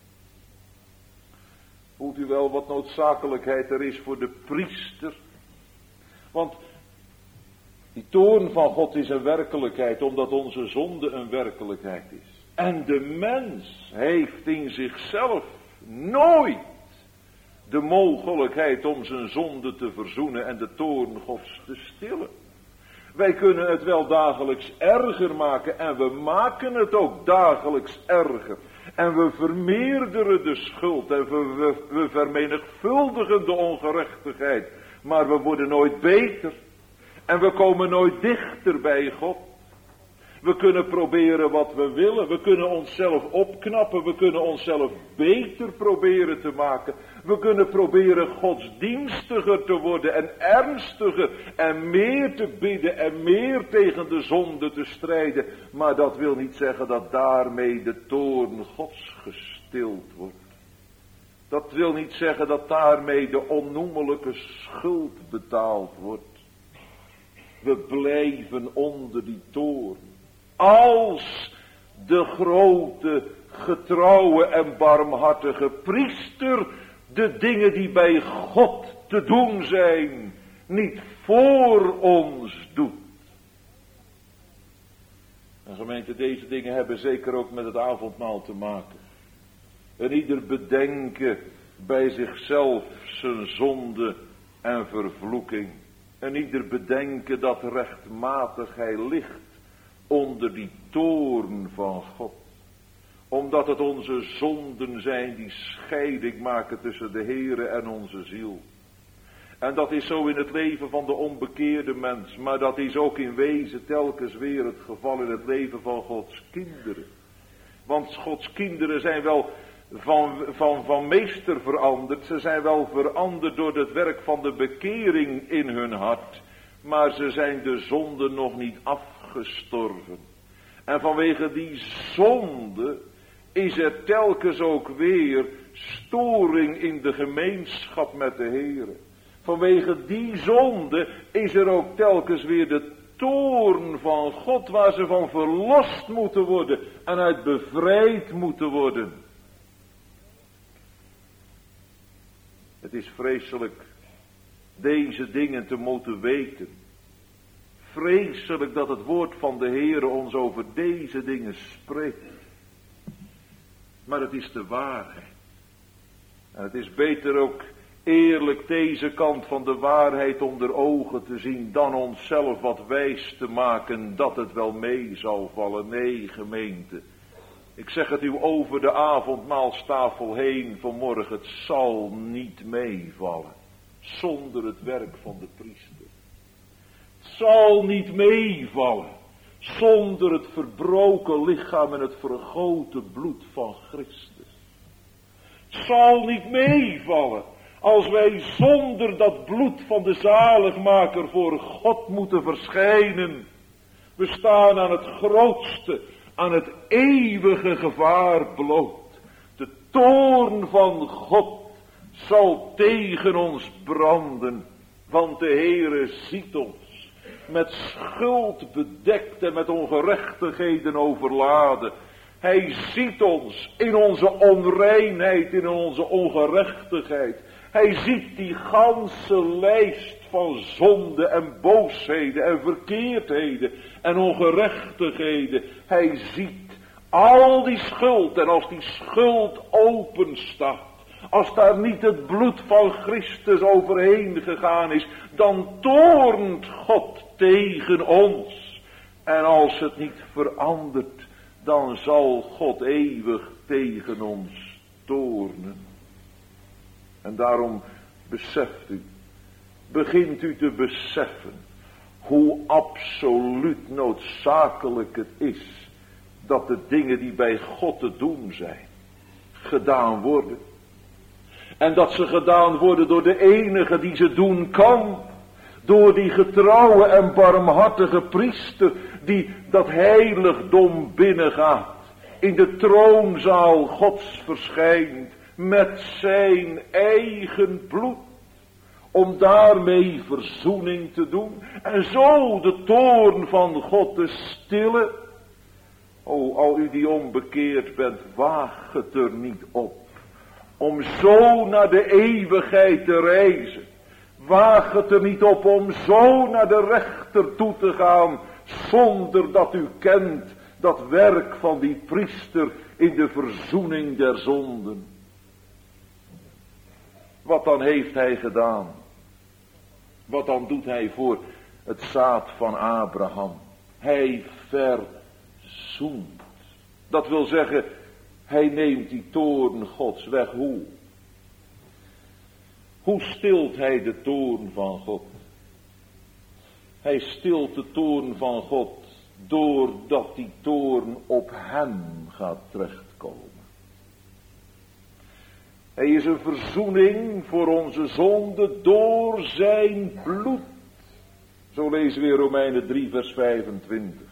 Voelt u wel wat noodzakelijkheid er is voor de priester? Want die toorn van God is een werkelijkheid, omdat onze zonde een werkelijkheid is. En de mens heeft in zichzelf nooit de mogelijkheid om zijn zonde te verzoenen en de toorn Gods te stillen. Wij kunnen het wel dagelijks erger maken en we maken het ook dagelijks erger. En we vermeerderen de schuld en we, we, we vermenigvuldigen de ongerechtigheid. Maar we worden nooit beter. En we komen nooit dichter bij God. We kunnen proberen wat we willen. We kunnen onszelf opknappen. We kunnen onszelf beter proberen te maken. We kunnen proberen godsdienstiger te worden en ernstiger en meer te bidden en meer tegen de zonde te strijden. Maar dat wil niet zeggen dat daarmee de toorn Gods gestild wordt. Dat wil niet zeggen dat daarmee de onnoemelijke schuld betaald wordt. We blijven onder die toorn. Als de grote, getrouwe en barmhartige priester de dingen die bij God te doen zijn, niet voor ons doet. En gemeente, deze dingen hebben zeker ook met het avondmaal te maken. En ieder bedenken bij zichzelf zijn zonde en vervloeking. En ieder bedenken dat rechtmatig hij ligt onder die toorn van God. Omdat het onze zonden zijn die scheiding maken tussen de Heere en onze ziel. En dat is zo in het leven van de onbekeerde mens. Maar dat is ook in wezen telkens weer het geval in het leven van Gods kinderen. Want Gods kinderen zijn wel van, van, van meester veranderd. Ze zijn wel veranderd door het werk van de bekering in hun hart. Maar ze zijn de zonde nog niet afgestorven. En vanwege die zonde is er telkens ook weer storing in de gemeenschap met de Heere. Vanwege die zonde is er ook telkens weer de toorn van God waar ze van verlost moeten worden en uit bevrijd moeten worden. Het is vreselijk deze dingen te moeten weten. Vreselijk dat het woord van de Heere ons over deze dingen spreekt. Maar het is de waarheid. En het is beter ook eerlijk deze kant van de waarheid onder ogen te zien dan onszelf wat wijs te maken dat het wel mee zal vallen. Nee, gemeente. Ik zeg het u over de avondmaalstafel heen vanmorgen. Het zal niet meevallen. Zonder het werk van de priester. Het zal niet meevallen. Zonder het verbroken lichaam en het vergoten bloed van Christus. Het zal niet meevallen. Als wij zonder dat bloed van de zaligmaker voor God moeten verschijnen. We staan aan het grootste, aan het eeuwige gevaar bloot. De toorn van God zal tegen ons branden, want de Heere ziet ons met schuld bedekt en met ongerechtigheden overladen. Hij ziet ons in onze onreinheid, in onze ongerechtigheid. Hij ziet die ganse lijst van zonde en boosheden en verkeerdheden en ongerechtigheden. Hij ziet al die schuld, en als die schuld open staat, als daar niet het bloed van Christus overheen gegaan is, dan toornt God tegen ons. En als het niet verandert, dan zal God eeuwig tegen ons toornen. En daarom beseft u, begint u te beseffen, hoe absoluut noodzakelijk het is, dat de dingen die bij God te doen zijn, gedaan worden. En dat ze gedaan worden door de enige die ze doen kan. Door die getrouwe en barmhartige priester die dat heiligdom binnengaat. In de troonzaal Gods verschijnt met zijn eigen bloed. Om daarmee verzoening te doen. En zo de toorn van God te stillen. O, al u die onbekeerd bent, waag het er niet op om zo naar de eeuwigheid te reizen. Waag het er niet op om zo naar de rechter toe te gaan, zonder dat u kent dat werk van die priester in de verzoening der zonden. Wat dan heeft hij gedaan? Wat dan doet hij voor het zaad van Abraham? Hij verzoent. Dat wil zeggen, hij neemt die toorn Gods weg. Hoe? Hoe stilt hij de toorn van God? Hij stilt de toorn van God doordat die toorn op hem gaat terechtkomen. Hij is een verzoening voor onze zonde door zijn bloed. Zo lezen we in Romeinen drie vers vijfentwintig.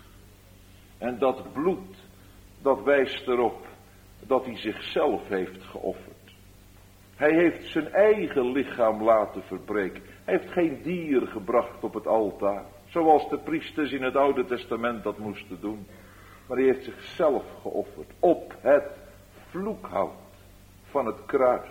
En dat bloed, dat wijst erop dat hij zichzelf heeft geofferd. Hij heeft zijn eigen lichaam laten verbreken. Hij heeft geen dier gebracht op het altaar, zoals de priesters in het Oude Testament dat moesten doen. Maar hij heeft zichzelf geofferd op het vloekhout van het kruis.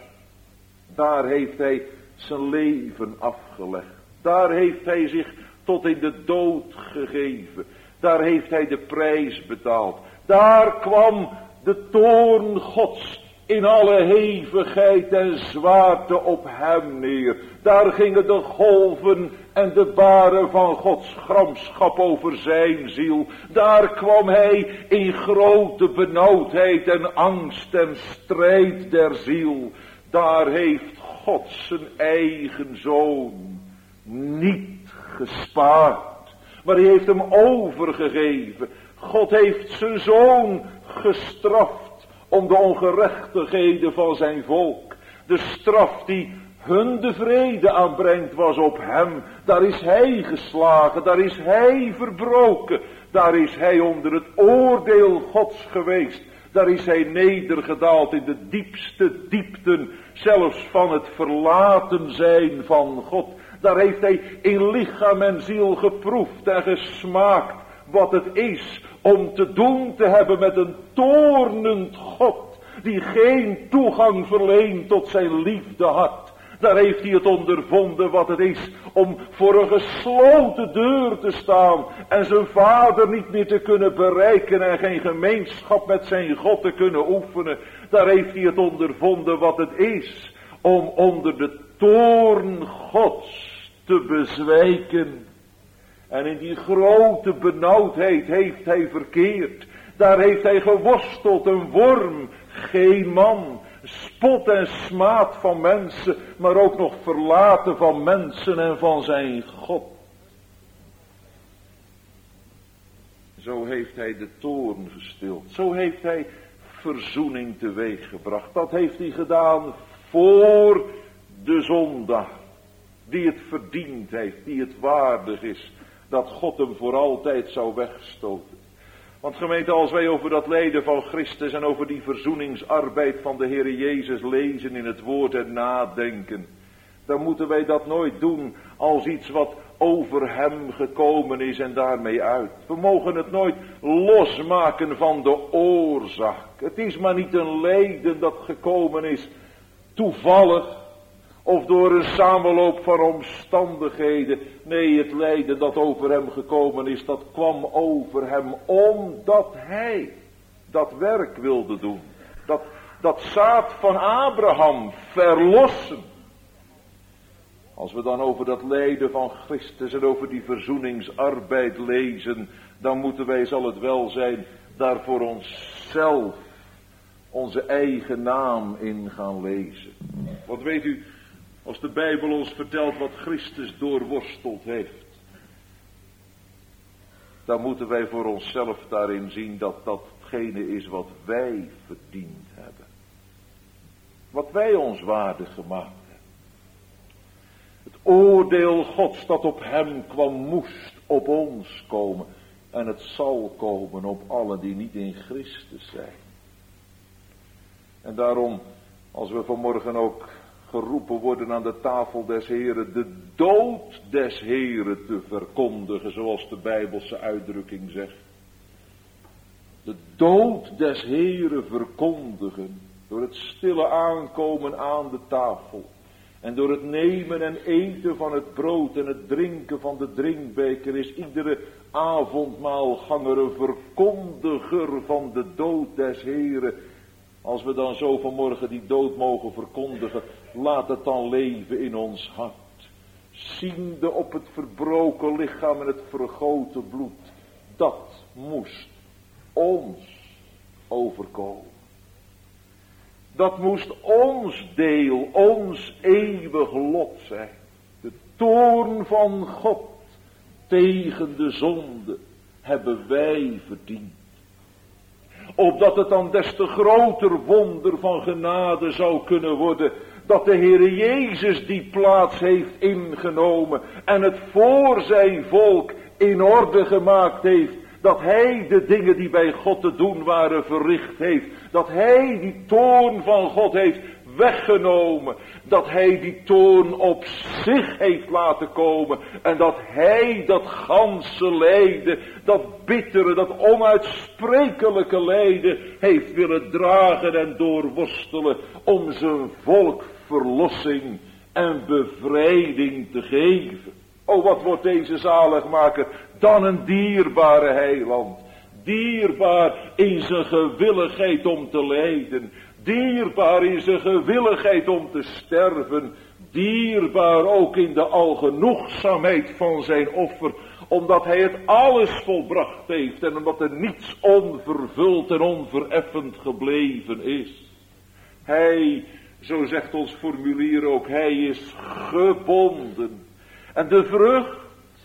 Daar heeft hij zijn leven afgelegd. Daar heeft hij zich tot in de dood gegeven. Daar heeft hij de prijs betaald. Daar kwam de toorn Gods in alle hevigheid en zwaarte op hem neer. Daar gingen de golven en de baren van Gods gramschap over zijn ziel. Daar kwam hij in grote benauwdheid en angst en strijd der ziel. Daar heeft God zijn eigen zoon niet gespaard, maar hij heeft hem overgegeven. God heeft zijn zoon gestraft om de ongerechtigheden van zijn volk. De straf die hun de vrede aanbrengt was op hem. Daar is hij geslagen, daar is hij verbroken. Daar is hij onder het oordeel Gods geweest. Daar is hij nedergedaald in de diepste diepten, zelfs van het verlaten zijn van God. Daar heeft hij in lichaam en ziel geproefd en gesmaakt wat het is om te doen te hebben met een toornend God, die geen toegang verleent tot zijn liefdehart. Daar heeft hij het ondervonden wat het is om voor een gesloten deur te staan en zijn vader niet meer te kunnen bereiken en geen gemeenschap met zijn God te kunnen oefenen. Daar heeft hij het ondervonden wat het is om onder de toorn Gods te bezwijken. En in die grote benauwdheid heeft hij verkeerd. Daar heeft hij geworsteld, een worm, geen man. Spot en smaad van mensen, maar ook nog verlaten van mensen en van zijn God. Zo heeft hij de toorn gestild. Zo heeft hij verzoening teweeggebracht. Dat heeft hij gedaan voor de zondaar, die het verdiend heeft, die het waardig is dat God hem voor altijd zou wegstoten. Want gemeente, als wij over dat lijden van Christus en over die verzoeningsarbeid van de Heere Jezus lezen in het woord en nadenken, dan moeten wij dat nooit doen als iets wat over hem gekomen is en daarmee uit. We mogen het nooit losmaken van de oorzaak. Het is maar niet een lijden dat gekomen is toevallig of door een samenloop van omstandigheden. Nee, het lijden dat over hem gekomen is, dat kwam over hem omdat hij dat werk wilde doen. Dat, dat zaad van Abraham verlossen. Als we dan over dat lijden van Christus en over die verzoeningsarbeid lezen, dan moeten wij, zal het wel zijn, daar voor onszelf onze eigen naam in gaan lezen. Want weet u, als de Bijbel ons vertelt wat Christus doorworsteld heeft, dan moeten wij voor onszelf daarin zien dat dat hetgene is wat wij verdiend hebben. Wat wij ons waardig gemaakt hebben. Het oordeel Gods dat op hem kwam, moest op ons komen. En het zal komen op allen die niet in Christus zijn. En daarom, als we vanmorgen ook geroepen worden aan de tafel des Heren, de dood des Heren te verkondigen, zoals de Bijbelse uitdrukking zegt. De dood des Heren verkondigen, door het stille aankomen aan de tafel. En door het nemen en eten van het brood en het drinken van de drinkbeker is iedere avondmaalganger een verkondiger van de dood des Heren. Als we dan zo vanmorgen die dood mogen verkondigen, laat het dan leven in ons hart. Ziende op het verbroken lichaam en het vergoten bloed, dat moest ons overkomen. Dat moest ons deel, ons eeuwig lot zijn. De toorn van God tegen de zonde hebben wij verdiend. Opdat het dan des te groter wonder van genade zou kunnen worden, dat de Heere Jezus die plaats heeft ingenomen en het voor zijn volk in orde gemaakt heeft. Dat hij de dingen die bij God te doen waren verricht heeft. Dat hij die toorn van God heeft weggenomen. Dat hij die toorn op zich heeft laten komen. En dat hij dat ganse lijden, dat bittere, dat onuitsprekelijke lijden heeft willen dragen en doorworstelen. Om zijn volk verlossing en bevrijding te geven. Oh, wat wordt deze zaligmaker dan een dierbare heiland. Dierbaar in zijn gewilligheid om te lijden. Dierbaar in zijn gewilligheid om te sterven. Dierbaar ook in de algenoegzaamheid van zijn offer. Omdat hij het alles volbracht heeft. En omdat er niets onvervuld en onvereffend gebleven is. Hij, zo zegt ons formulier ook, hij is gebonden. En de vrucht,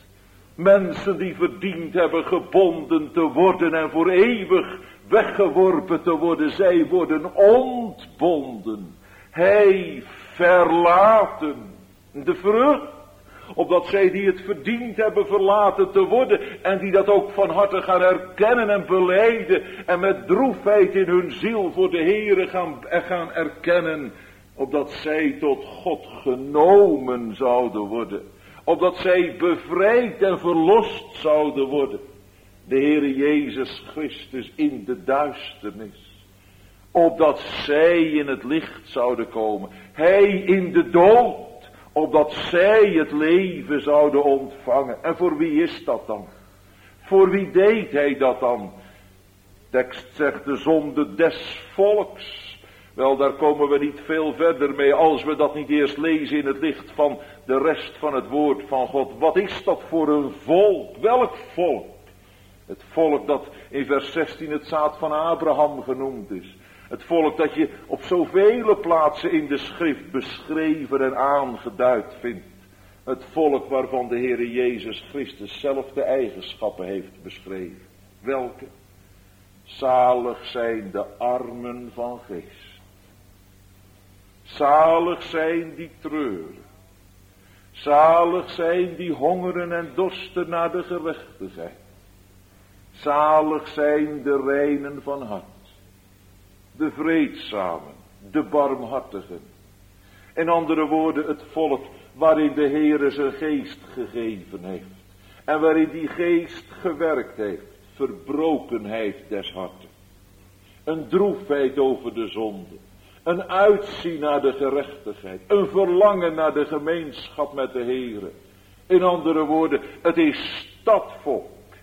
mensen die verdiend hebben gebonden te worden en voor eeuwig weggeworpen te worden, zij worden ontbonden. Hij verlaten. De vrucht, opdat zij die het verdiend hebben verlaten te worden en die dat ook van harte gaan erkennen en belijden en met droefheid in hun ziel voor de Heere gaan, gaan erkennen, opdat zij tot God genomen zouden worden. Opdat zij bevrijd en verlost zouden worden. De Heere Jezus Christus in de duisternis. Opdat zij in het licht zouden komen. Hij in de dood. Opdat zij het leven zouden ontvangen. En voor wie is dat dan? Voor wie deed hij dat dan? Tekst zegt de zonde des volks. Wel, daar komen we niet veel verder mee als we dat niet eerst lezen in het licht van de rest van het woord van God. Wat is dat voor een volk? Welk volk? Het volk dat in vers zestien het zaad van Abraham genoemd is. Het volk dat je op zoveel plaatsen in de schrift beschreven en aangeduid vindt. Het volk waarvan de Heere Jezus Christus zelf de eigenschappen heeft beschreven. Welke? Zalig zijn de armen van geest. Zalig zijn die treuren. Zalig zijn die hongeren en dorsten naar de gerechtigheid. Zalig zijn de reinen van hart, de vreedzamen, de barmhartigen. In andere woorden, het volk waarin de Heere zijn geest gegeven heeft. En waarin die geest gewerkt heeft. Verbrokenheid des harten. Een droefheid over de zonde. Een uitzien naar de gerechtigheid. Een verlangen naar de gemeenschap met de Heere. In andere woorden, het is dat volk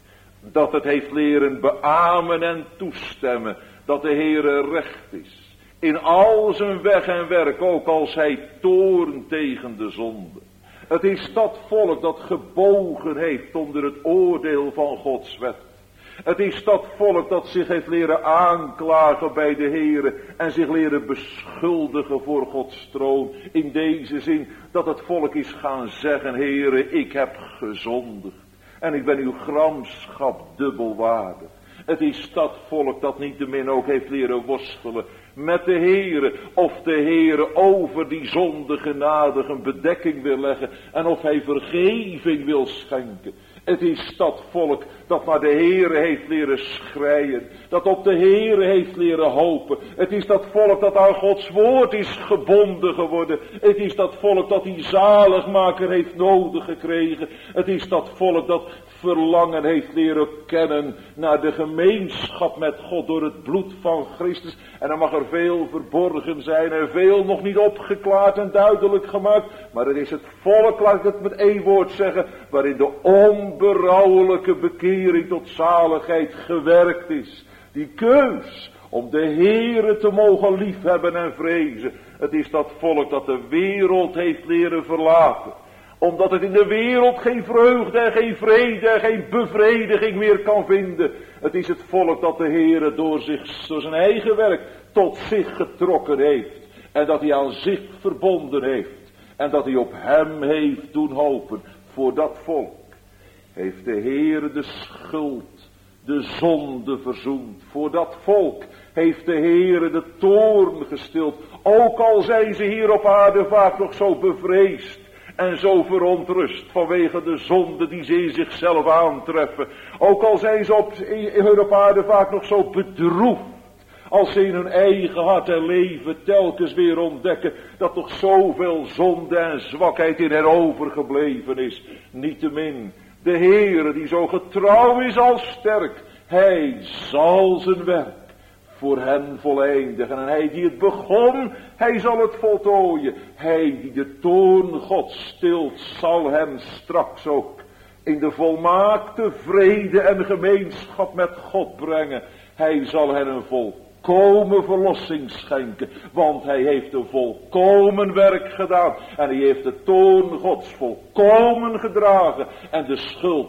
dat het heeft leren beamen en toestemmen dat de Heere recht is. In al zijn weg en werk, ook als hij toornt tegen de zonde. Het is dat volk dat gebogen heeft onder het oordeel van Gods wet. Het is dat volk dat zich heeft leren aanklagen bij de Heere en zich leren beschuldigen voor Gods troon. In deze zin dat het volk is gaan zeggen, Heere, ik heb gezondigd en ik ben uw gramschap dubbelwaardig. Het is dat volk dat niettemin ook heeft leren worstelen met de Heere, of de Heere over die zonde genadig een bedekking wil leggen en of hij vergeving wil schenken. Het is dat volk dat naar de Heere heeft leren schreien, dat op de Heere heeft leren hopen. Het is dat volk dat aan Gods woord is gebonden geworden. Het is dat volk dat die zaligmaker heeft nodig gekregen. Het is dat volk dat verlangen heeft leren kennen naar de gemeenschap met God door het bloed van Christus. En dan mag er veel verborgen zijn en veel nog niet opgeklaard en duidelijk gemaakt. Maar het is het volk, laat ik het met één woord zeggen, waarin de onberouwelijke bekering tot zaligheid gewerkt is. Die keus om de Heere te mogen liefhebben en vrezen. Het is dat volk dat de wereld heeft leren verlaten. Omdat het in de wereld geen vreugde en geen vrede en geen bevrediging meer kan vinden. Het is het volk dat de Heere door, zich, door zijn eigen werk tot zich getrokken heeft. En dat hij aan zich verbonden heeft. En dat hij op hem heeft doen hopen. Voor dat volk heeft de Heere de schuld, de zonde verzoend. Voor dat volk heeft de Heere de toorn gestild. Ook al zijn ze hier op aarde vaak nog zo bevreesd. En zo verontrust vanwege de zonde die ze in zichzelf aantreffen. Ook al zijn ze op, in op aarde vaak nog zo bedroefd. Als ze in hun eigen hart en leven telkens weer ontdekken dat toch zoveel zonde en zwakheid in hen overgebleven is. Niettemin, de Heere die zo getrouw is als sterk, hij zal zijn werk voor hen voleindigen. En hij die het begon, hij zal het voltooien. Hij die de toorn Gods stilt, zal hem straks ook in de volmaakte vrede en gemeenschap met God brengen. Hij zal hen een volkomen verlossing schenken, want hij heeft een volkomen werk gedaan. En hij heeft de toorn Gods volkomen gedragen en de schuld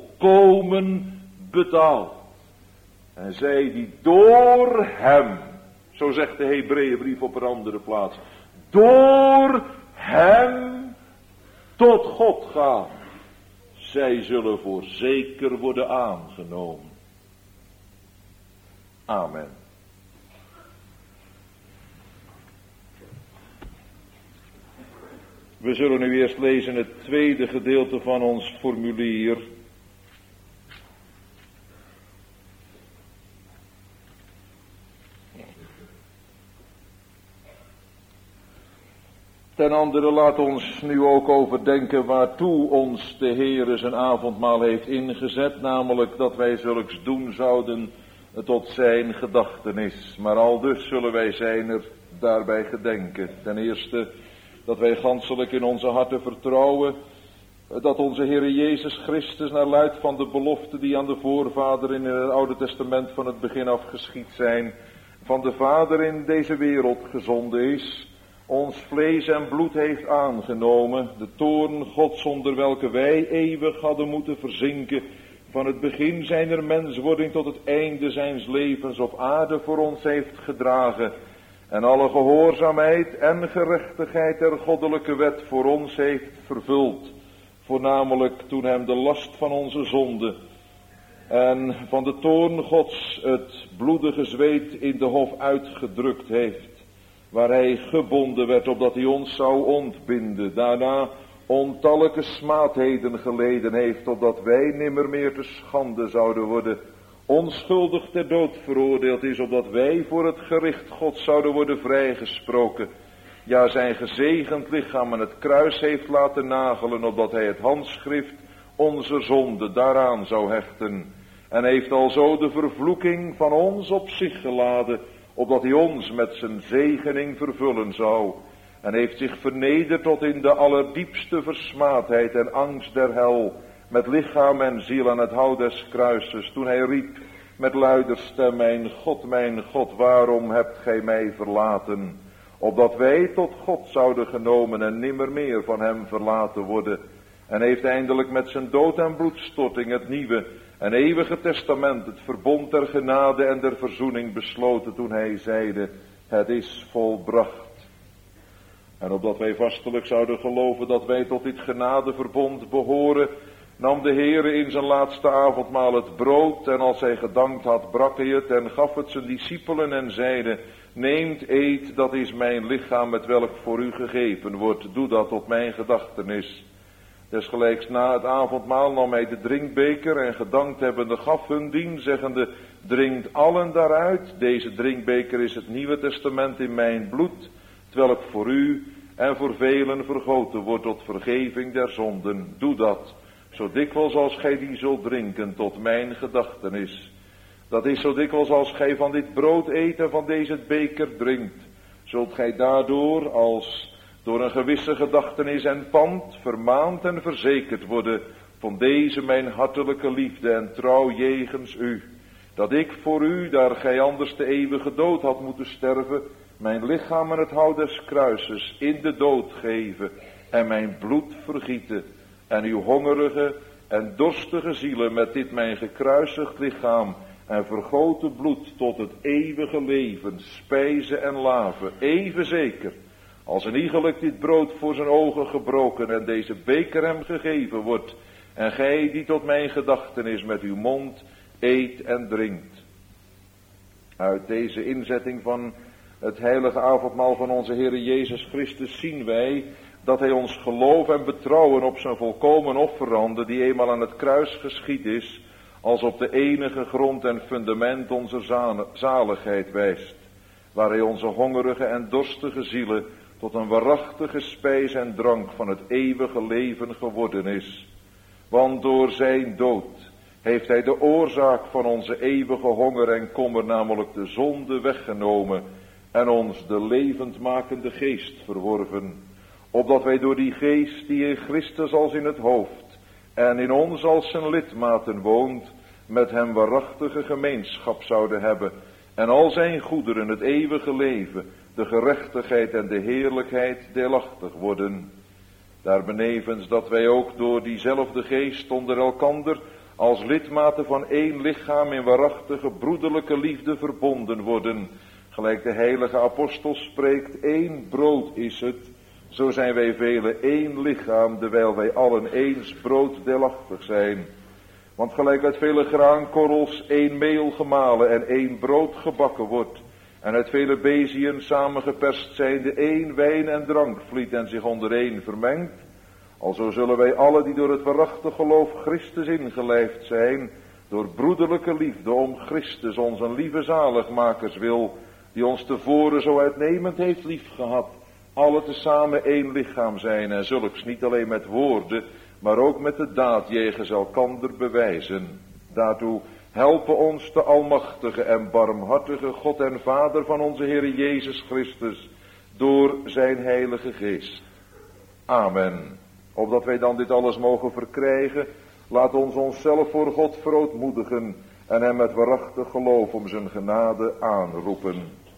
volkomen betaald. En zij die door hem, zo zegt de Hebreeënbrief op een andere plaats, door hem tot God gaan, zij zullen voorzeker worden aangenomen. Amen. We zullen nu eerst lezen het tweede gedeelte van ons formulier. Ten andere laat ons nu ook overdenken waartoe ons de Heere zijn avondmaal heeft ingezet, namelijk dat wij zulks doen zouden tot zijn gedachtenis. Maar aldus zullen wij zijn er daarbij gedenken. Ten eerste dat wij ganselijk in onze harten vertrouwen dat onze Heere Jezus Christus naar luid van de belofte die aan de voorvader in het Oude Testament van het begin af geschied zijn, van de Vader in deze wereld gezonden is, ons vlees en bloed heeft aangenomen, de toorn Gods onder welke wij eeuwig hadden moeten verzinken, van het begin zijner menswording tot het einde zijns levens op aarde voor ons heeft gedragen, en alle gehoorzaamheid en gerechtigheid der goddelijke wet voor ons heeft vervuld, voornamelijk toen hem de last van onze zonde en van de toorn Gods het bloedige zweet in de hof uitgedrukt heeft, waar hij gebonden werd opdat hij ons zou ontbinden, daarna ontallijke smaadheden geleden heeft, opdat wij nimmer meer te schande zouden worden, onschuldig ter dood veroordeeld is, opdat wij voor het gericht Gods zouden worden vrijgesproken. Ja, zijn gezegend lichaam aan het kruis heeft laten nagelen, opdat hij het handschrift onze zonde daaraan zou hechten. En heeft alzo de vervloeking van ons op zich geladen, opdat hij ons met zijn zegening vervullen zou. En heeft zich vernederd tot in de allerdiepste versmaadheid en angst der hel, met lichaam en ziel aan het hout des kruises, toen hij riep met luider stem: mijn God, mijn God, waarom hebt gij mij verlaten? Opdat wij tot God zouden genomen en nimmer meer van hem verlaten worden. En heeft eindelijk met zijn dood en bloedstorting het nieuwe en eeuwige testament, het verbond der genade en der verzoening besloten, toen hij zeide: het is volbracht. En opdat wij vastelijk zouden geloven dat wij tot dit genadeverbond behoren, nam de Heere in zijn laatste avondmaal het brood, en als hij gedankt had, brak hij het en gaf het zijn discipelen en zeide: neemt, eet, dat is mijn lichaam, het welk voor u gegeven wordt. Doe dat tot mijn gedachtenis. Desgelijks na het avondmaal nam hij de drinkbeker en gedankt hebbende gaf hun dien, zeggende: drinkt allen daaruit. Deze drinkbeker is het Nieuwe Testament in mijn bloed, het welk voor u en voor velen vergoten wordt tot vergeving der zonden. Doe dat, zo dikwijls als gij die zult drinken, tot mijn gedachtenis. Dat is zo dikwijls als gij van dit brood eet en van deze beker drinkt, zult gij daardoor als door een gewisse gedachtenis en pand vermaand en verzekerd worden van deze mijn hartelijke liefde en trouw jegens u, dat ik voor u, daar gij anders de eeuwige dood had moeten sterven, mijn lichaam aan het hout des kruises in de dood geven en mijn bloed vergieten, en uw hongerige en dorstige zielen met dit mijn gekruisigd lichaam en vergoten bloed tot het eeuwige leven spijzen en laven, even zeker als een iegelijk dit brood voor zijn ogen gebroken en deze beker hem gegeven wordt, en gij die tot mijn gedachtenis met uw mond eet en drinkt. Uit deze inzetting van het heilige avondmaal van onze Heere Jezus Christus zien wij dat hij ons geloof en betrouwen op zijn volkomen offerande, die eenmaal aan het kruis geschied is, als op de enige grond en fundament onze zaligheid wijst, waar hij onze hongerige en dorstige zielen tot een waarachtige spijs en drank van het eeuwige leven geworden is. Want door zijn dood heeft hij de oorzaak van onze eeuwige honger en kommer, namelijk de zonde, weggenomen en ons de levendmakende geest verworven, opdat wij door die geest die in Christus als in het hoofd en in ons als zijn lidmaten woont, met hem waarachtige gemeenschap zouden hebben en al zijn goederen, het eeuwige leven, de gerechtigheid en de heerlijkheid deelachtig worden. Daarbenevens dat wij ook door diezelfde geest onder elkander als lidmaten van één lichaam in waarachtige broederlijke liefde verbonden worden. Gelijk de heilige apostel spreekt: één brood is het, zo zijn wij velen één lichaam, terwijl wij allen eens brood deelachtig zijn. Want gelijk uit vele graankorrels één meel gemalen en één brood gebakken wordt, en uit vele beziën samengeperst zijnde één wijn en drank vliet en zich onder één vermengt, alzo zullen wij alle die door het waarachtig geloof Christus ingelijfd zijn, door broederlijke liefde om Christus, onze lieve zaligmakers wil, die ons tevoren zo uitnemend heeft liefgehad, alle tezamen één lichaam zijn, en zulks niet alleen met woorden, maar ook met de daad jegens elkander bewijzen. Daartoe helpen ons de almachtige en barmhartige God en Vader van onze Heere Jezus Christus, door zijn heilige geest. Amen. Opdat wij dan dit alles mogen verkrijgen, laat ons onszelf voor God verootmoedigen en hem met waarachtig geloof om zijn genade aanroepen.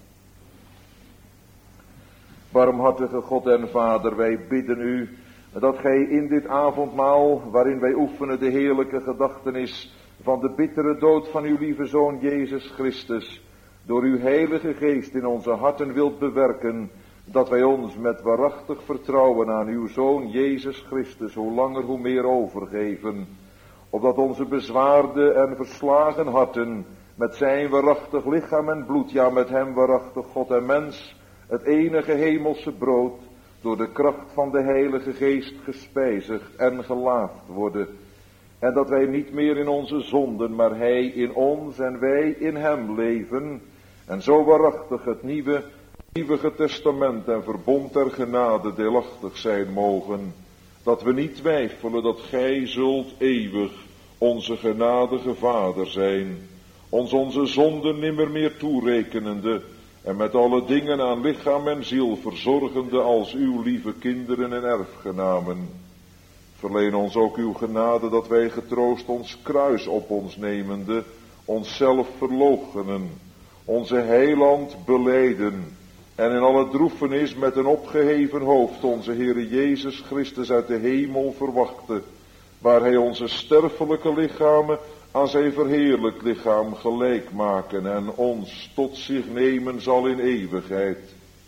Barmhartige God en Vader, wij bidden u dat gij in dit avondmaal, waarin wij oefenen de heerlijke gedachtenis van de bittere dood van uw lieve Zoon Jezus Christus, door uw heilige geest in onze harten wilt bewerken, dat wij ons met waarachtig vertrouwen aan uw Zoon Jezus Christus hoe langer hoe meer overgeven, opdat onze bezwaarde en verslagen harten met zijn waarachtig lichaam en bloed, ja met hem waarachtig God en mens, het enige hemelse brood, door de kracht van de heilige geest gespijzigd en gelaafd worden, En dat wij niet meer in onze zonden, maar hij in ons en wij in hem leven. En zo waarachtig het nieuwe, eeuwige testament en verbond der genade deelachtig zijn mogen. Dat we niet twijfelen dat gij zult eeuwig onze genadige Vader zijn. Ons onze zonden nimmer meer toerekenende. En met alle dingen aan lichaam en ziel verzorgende als uw lieve kinderen en erfgenamen. Verleen ons ook uw genade dat wij getroost ons kruis op ons nemende, onszelf verloochenen, onze heiland belijden en in alle droefenis met een opgeheven hoofd onze Heere Jezus Christus uit de hemel verwachten, waar hij onze sterfelijke lichamen aan zijn verheerlijk lichaam gelijk maken en ons tot zich nemen zal in eeuwigheid.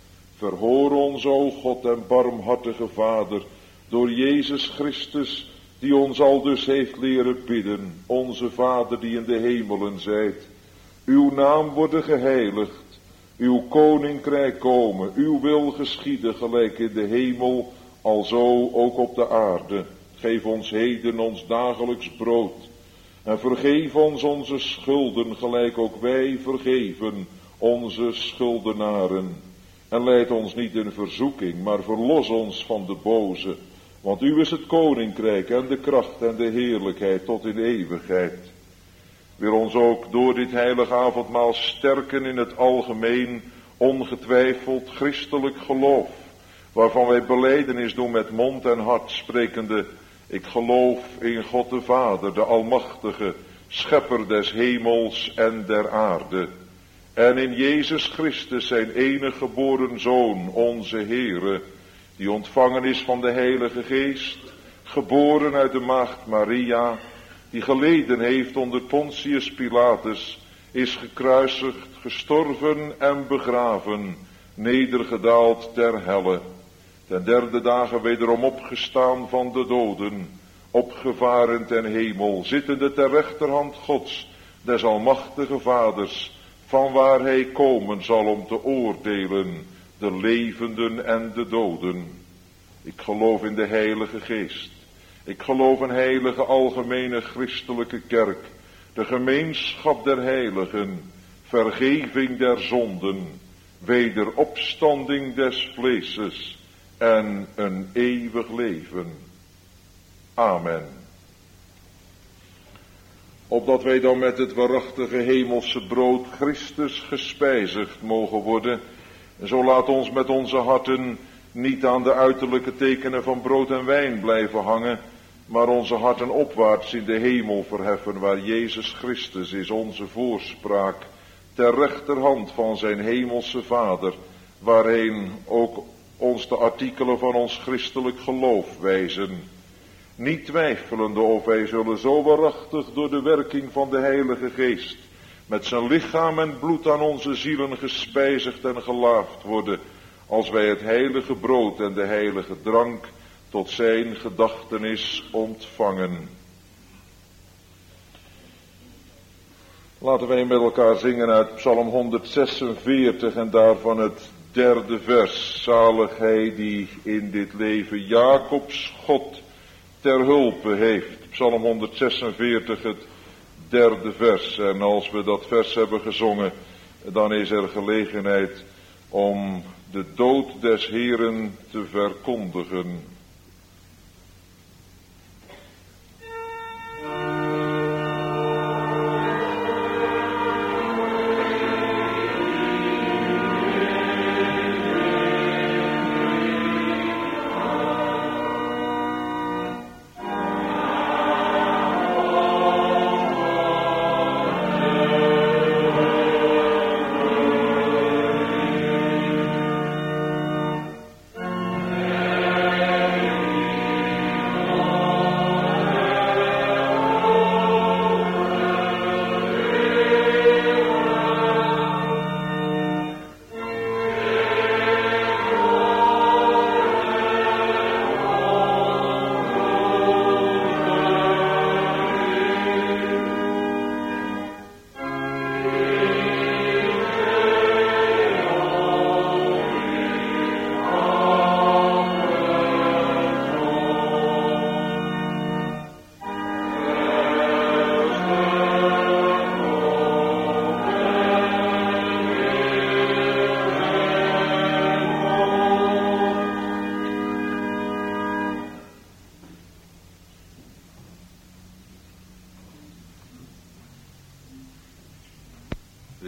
Verhoor ons, o God en barmhartige Vader, door Jezus Christus, die ons al dus heeft leren bidden, onze Vader die in de hemelen zijt. Uw naam worden geheiligd, uw koninkrijk komen, uw wil geschieden gelijk in de hemel, alzo ook op de aarde. Geef ons heden ons dagelijks brood. En vergeef ons onze schulden, gelijk ook wij vergeven onze schuldenaren. En leid ons niet in verzoeking, maar verlos ons van de boze. Want u is het koninkrijk en de kracht en de heerlijkheid tot in eeuwigheid. Wil ons ook door dit heilige avondmaal sterken in het algemeen, ongetwijfeld christelijk geloof, waarvan wij belijdenis doen met mond en hart, sprekende: ik geloof in God de Vader, de Almachtige, Schepper des hemels en der aarde. En in Jezus Christus, zijn enige geboren Zoon, onze Heere, die ontvangen is van de Heilige Geest, geboren uit de maagd Maria, die geleden heeft onder Pontius Pilatus, is gekruisigd, gestorven en begraven, nedergedaald ter helle. Ten derde dagen wederom opgestaan van de doden, opgevaren ten hemel, zittende ter rechterhand Gods, des almachtige Vaders, vanwaar hij komen zal om te oordelen de levenden en de doden. Ik geloof in de Heilige Geest. Ik geloof een heilige algemene christelijke kerk, de gemeenschap der heiligen, vergeving der zonden, wederopstanding des vleeses en een eeuwig leven. Amen. Opdat wij dan met het waarachtige hemelse brood Christus gespijzigd mogen worden, zo laat ons met onze harten niet aan de uiterlijke tekenen van brood en wijn blijven hangen, maar onze harten opwaarts in de hemel verheffen, waar Jezus Christus is, onze voorspraak, ter rechterhand van zijn hemelse Vader, waarheen ook ons de artikelen van ons christelijk geloof wijzen. Niet twijfelende of wij zullen zo waarachtig door de werking van de Heilige Geest met zijn lichaam en bloed aan onze zielen gespijzigd en gelaafd worden, als wij het heilige brood en de heilige drank tot zijn gedachtenis ontvangen. Laten wij met elkaar zingen uit Psalm honderdzesenveertig en daarvan het derde vers. Zalig hij die in dit leven Jacobs God ter hulpe heeft. Psalm honderdzesenveertig, het derde vers. En als we dat vers hebben gezongen, dan is er gelegenheid om de dood des Heeren te verkondigen. Amen.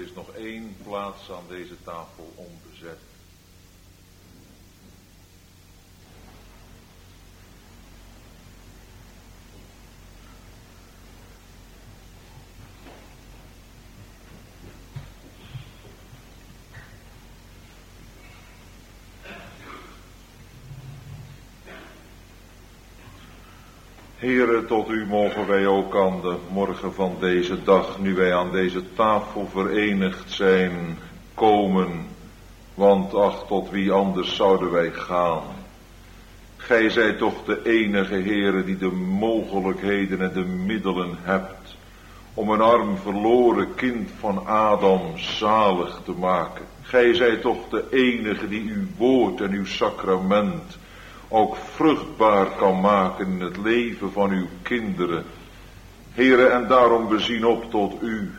is nog één plaats aan deze tafel onbezet. Heere, tot u mogen wij ook aan de morgen van deze dag, nu wij aan deze tafel verenigd zijn, komen. Want ach, tot wie anders zouden wij gaan? Gij zijt toch de enige Heere die de mogelijkheden en de middelen hebt om een arm verloren kind van Adam zalig te maken. Gij zijt toch de enige die uw woord en uw sacrament ook vruchtbaar kan maken in het leven van uw kinderen. Heere, en daarom we zien op tot u.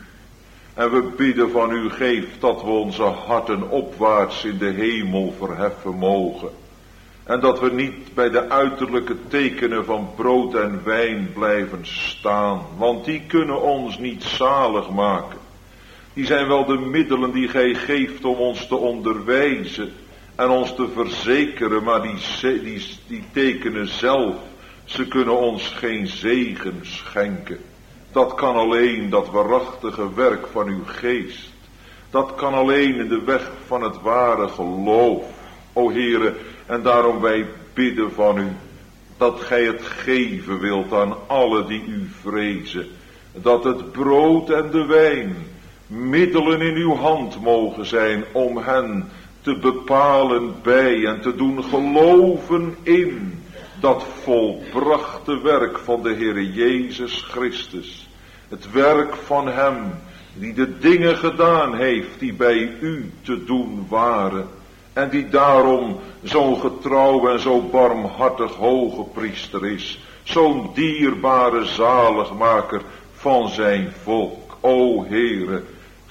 En we bidden van u, geef dat we onze harten opwaarts in de hemel verheffen mogen. En dat we niet bij de uiterlijke tekenen van brood en wijn blijven staan. Want die kunnen ons niet zalig maken. Die zijn wel de middelen die gij geeft om ons te onderwijzen en ons te verzekeren, maar die, die, die tekenen zelf, ze kunnen ons geen zegen schenken. Dat kan alleen dat waarachtige werk van uw geest. Dat kan alleen in de weg van het ware geloof, o Heere, en daarom wij bidden van u, dat gij het geven wilt aan alle die u vrezen. Dat het brood en de wijn middelen in uw hand mogen zijn om hen te bepalen bij en te doen geloven in dat volbrachte werk van de Heere Jezus Christus. Het werk van hem die de dingen gedaan heeft die bij u te doen waren. En die daarom zo'n getrouw en zo barmhartig hoge priester is. Zo'n dierbare zaligmaker van zijn volk. O Heere,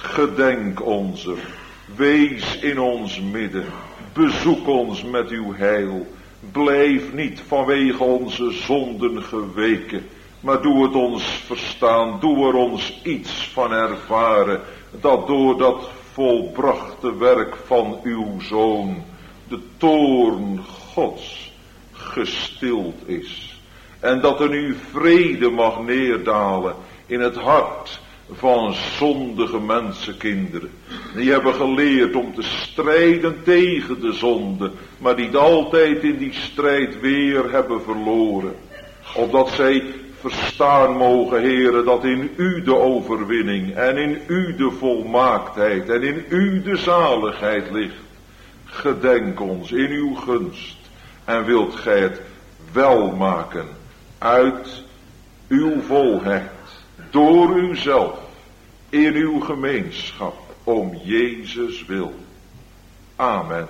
gedenk onze. Wees in ons midden. Bezoek ons met uw heil. Blijf niet vanwege onze zonden geweken. Maar doe het ons verstaan. Doe er ons iets van ervaren. Dat door dat volbrachte werk van uw Zoon de toorn Gods gestild is. En dat er nu vrede mag neerdalen in het hart van zondige mensenkinderen. Die hebben geleerd om te strijden tegen de zonde, maar die altijd in die strijd weer hebben verloren. Opdat zij verstaan mogen, Heere, dat in u de overwinning en in u de volmaaktheid en in u de zaligheid ligt. Gedenk ons in uw gunst en wilt gij het wel maken uit uw volheid, door uzelf, in uw gemeenschap, om Jezus wil. Amen.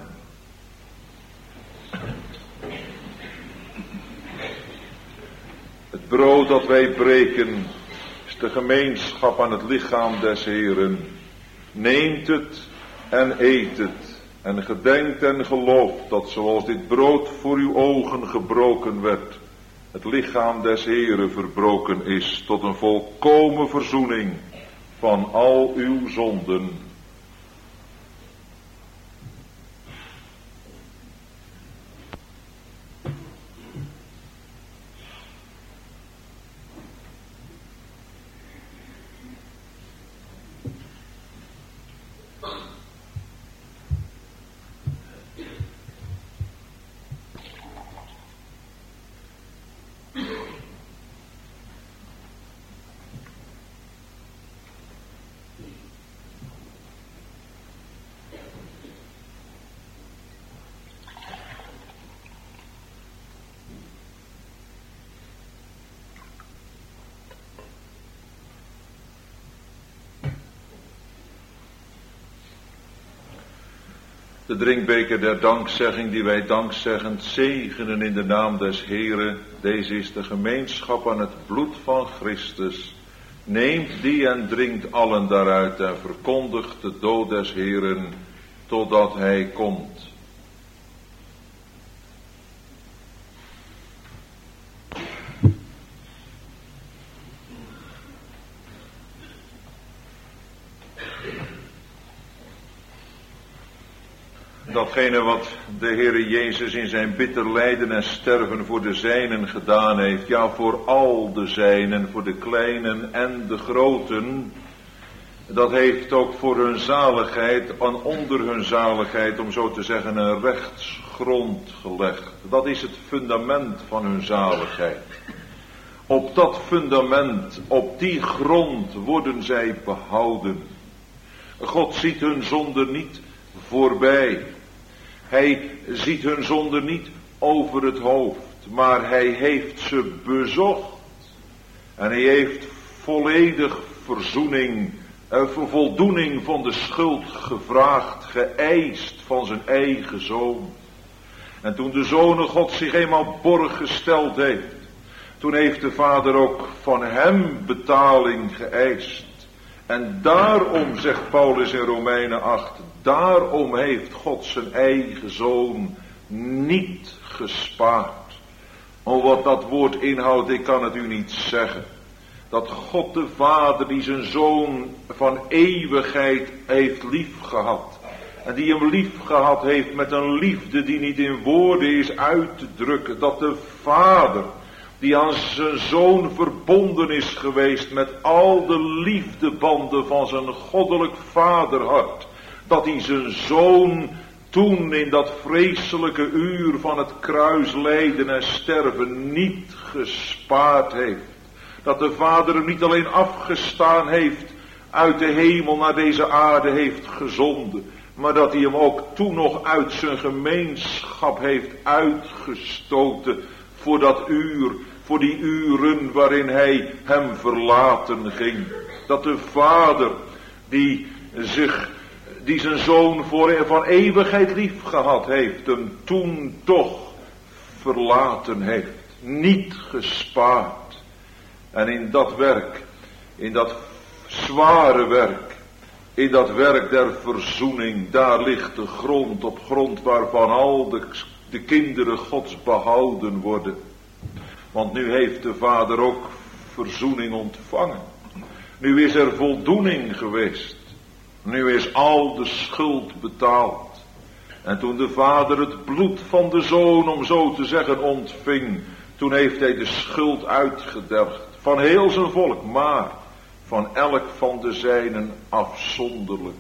Het brood dat wij breken is de gemeenschap aan het lichaam des Heeren. Neemt het en eet het en gedenkt en gelooft dat zoals dit brood voor uw ogen gebroken werd, het lichaam des Heeren verbroken is tot een volkomen verzoening van al uw zonden. De drinkbeker der dankzegging die wij dankzeggend zegenen in de naam des Heeren. Deze is de gemeenschap aan het bloed van Christus. Neemt die en drinkt allen daaruit en verkondigt de dood des Heeren totdat hij komt. Datgene wat de Heere Jezus in zijn bitter lijden en sterven voor de zijnen gedaan heeft. Ja, voor al de zijnen, voor de kleinen en de groten. Dat heeft ook voor hun zaligheid en onder hun zaligheid, om zo te zeggen, een rechtsgrond gelegd. Dat is het fundament van hun zaligheid. Op dat fundament, op die grond worden zij behouden. God ziet hun zonde niet voorbij. Hij ziet hun zonde niet over het hoofd, maar hij heeft ze bezocht. En hij heeft volledig verzoening, eh, voldoening van de schuld gevraagd, geëist van zijn eigen zoon. En toen de Zoon God zich eenmaal borg gesteld heeft, toen heeft de Vader ook van hem betaling geëist. En daarom, zegt Paulus in Romeinen acht, daarom heeft God zijn eigen Zoon niet gespaard. Oh, wat dat woord inhoudt, ik kan het u niet zeggen. Dat God de Vader, die zijn Zoon van eeuwigheid heeft lief gehad. En die hem lief gehad heeft met een liefde die niet in woorden is uit te drukken. Dat de Vader, die aan zijn Zoon verbonden is geweest met al de liefdebanden van zijn goddelijk vaderhart. Dat hij zijn Zoon toen in dat vreselijke uur van het kruis lijden en sterven niet gespaard heeft. Dat de Vader hem niet alleen afgestaan heeft, uit de hemel naar deze aarde heeft gezonden, maar dat hij hem ook toen nog uit zijn gemeenschap heeft uitgestoten voor dat uur, voor die uren waarin hij hem verlaten ging. Dat de Vader die zich, die zijn Zoon voor van eeuwigheid lief gehad heeft, hem toen toch verlaten heeft, niet gespaard. En in dat werk, in dat zware werk, in dat werk der verzoening, daar ligt de grond, op grond waarvan al de, de kinderen Gods behouden worden. Want nu heeft de Vader ook verzoening ontvangen. Nu is er voldoening geweest. Nu is al de schuld betaald. En toen de Vader het bloed van de Zoon, om zo te zeggen, ontving, toen heeft hij de schuld uitgedelgd van heel zijn volk, maar van elk van de zijnen afzonderlijk.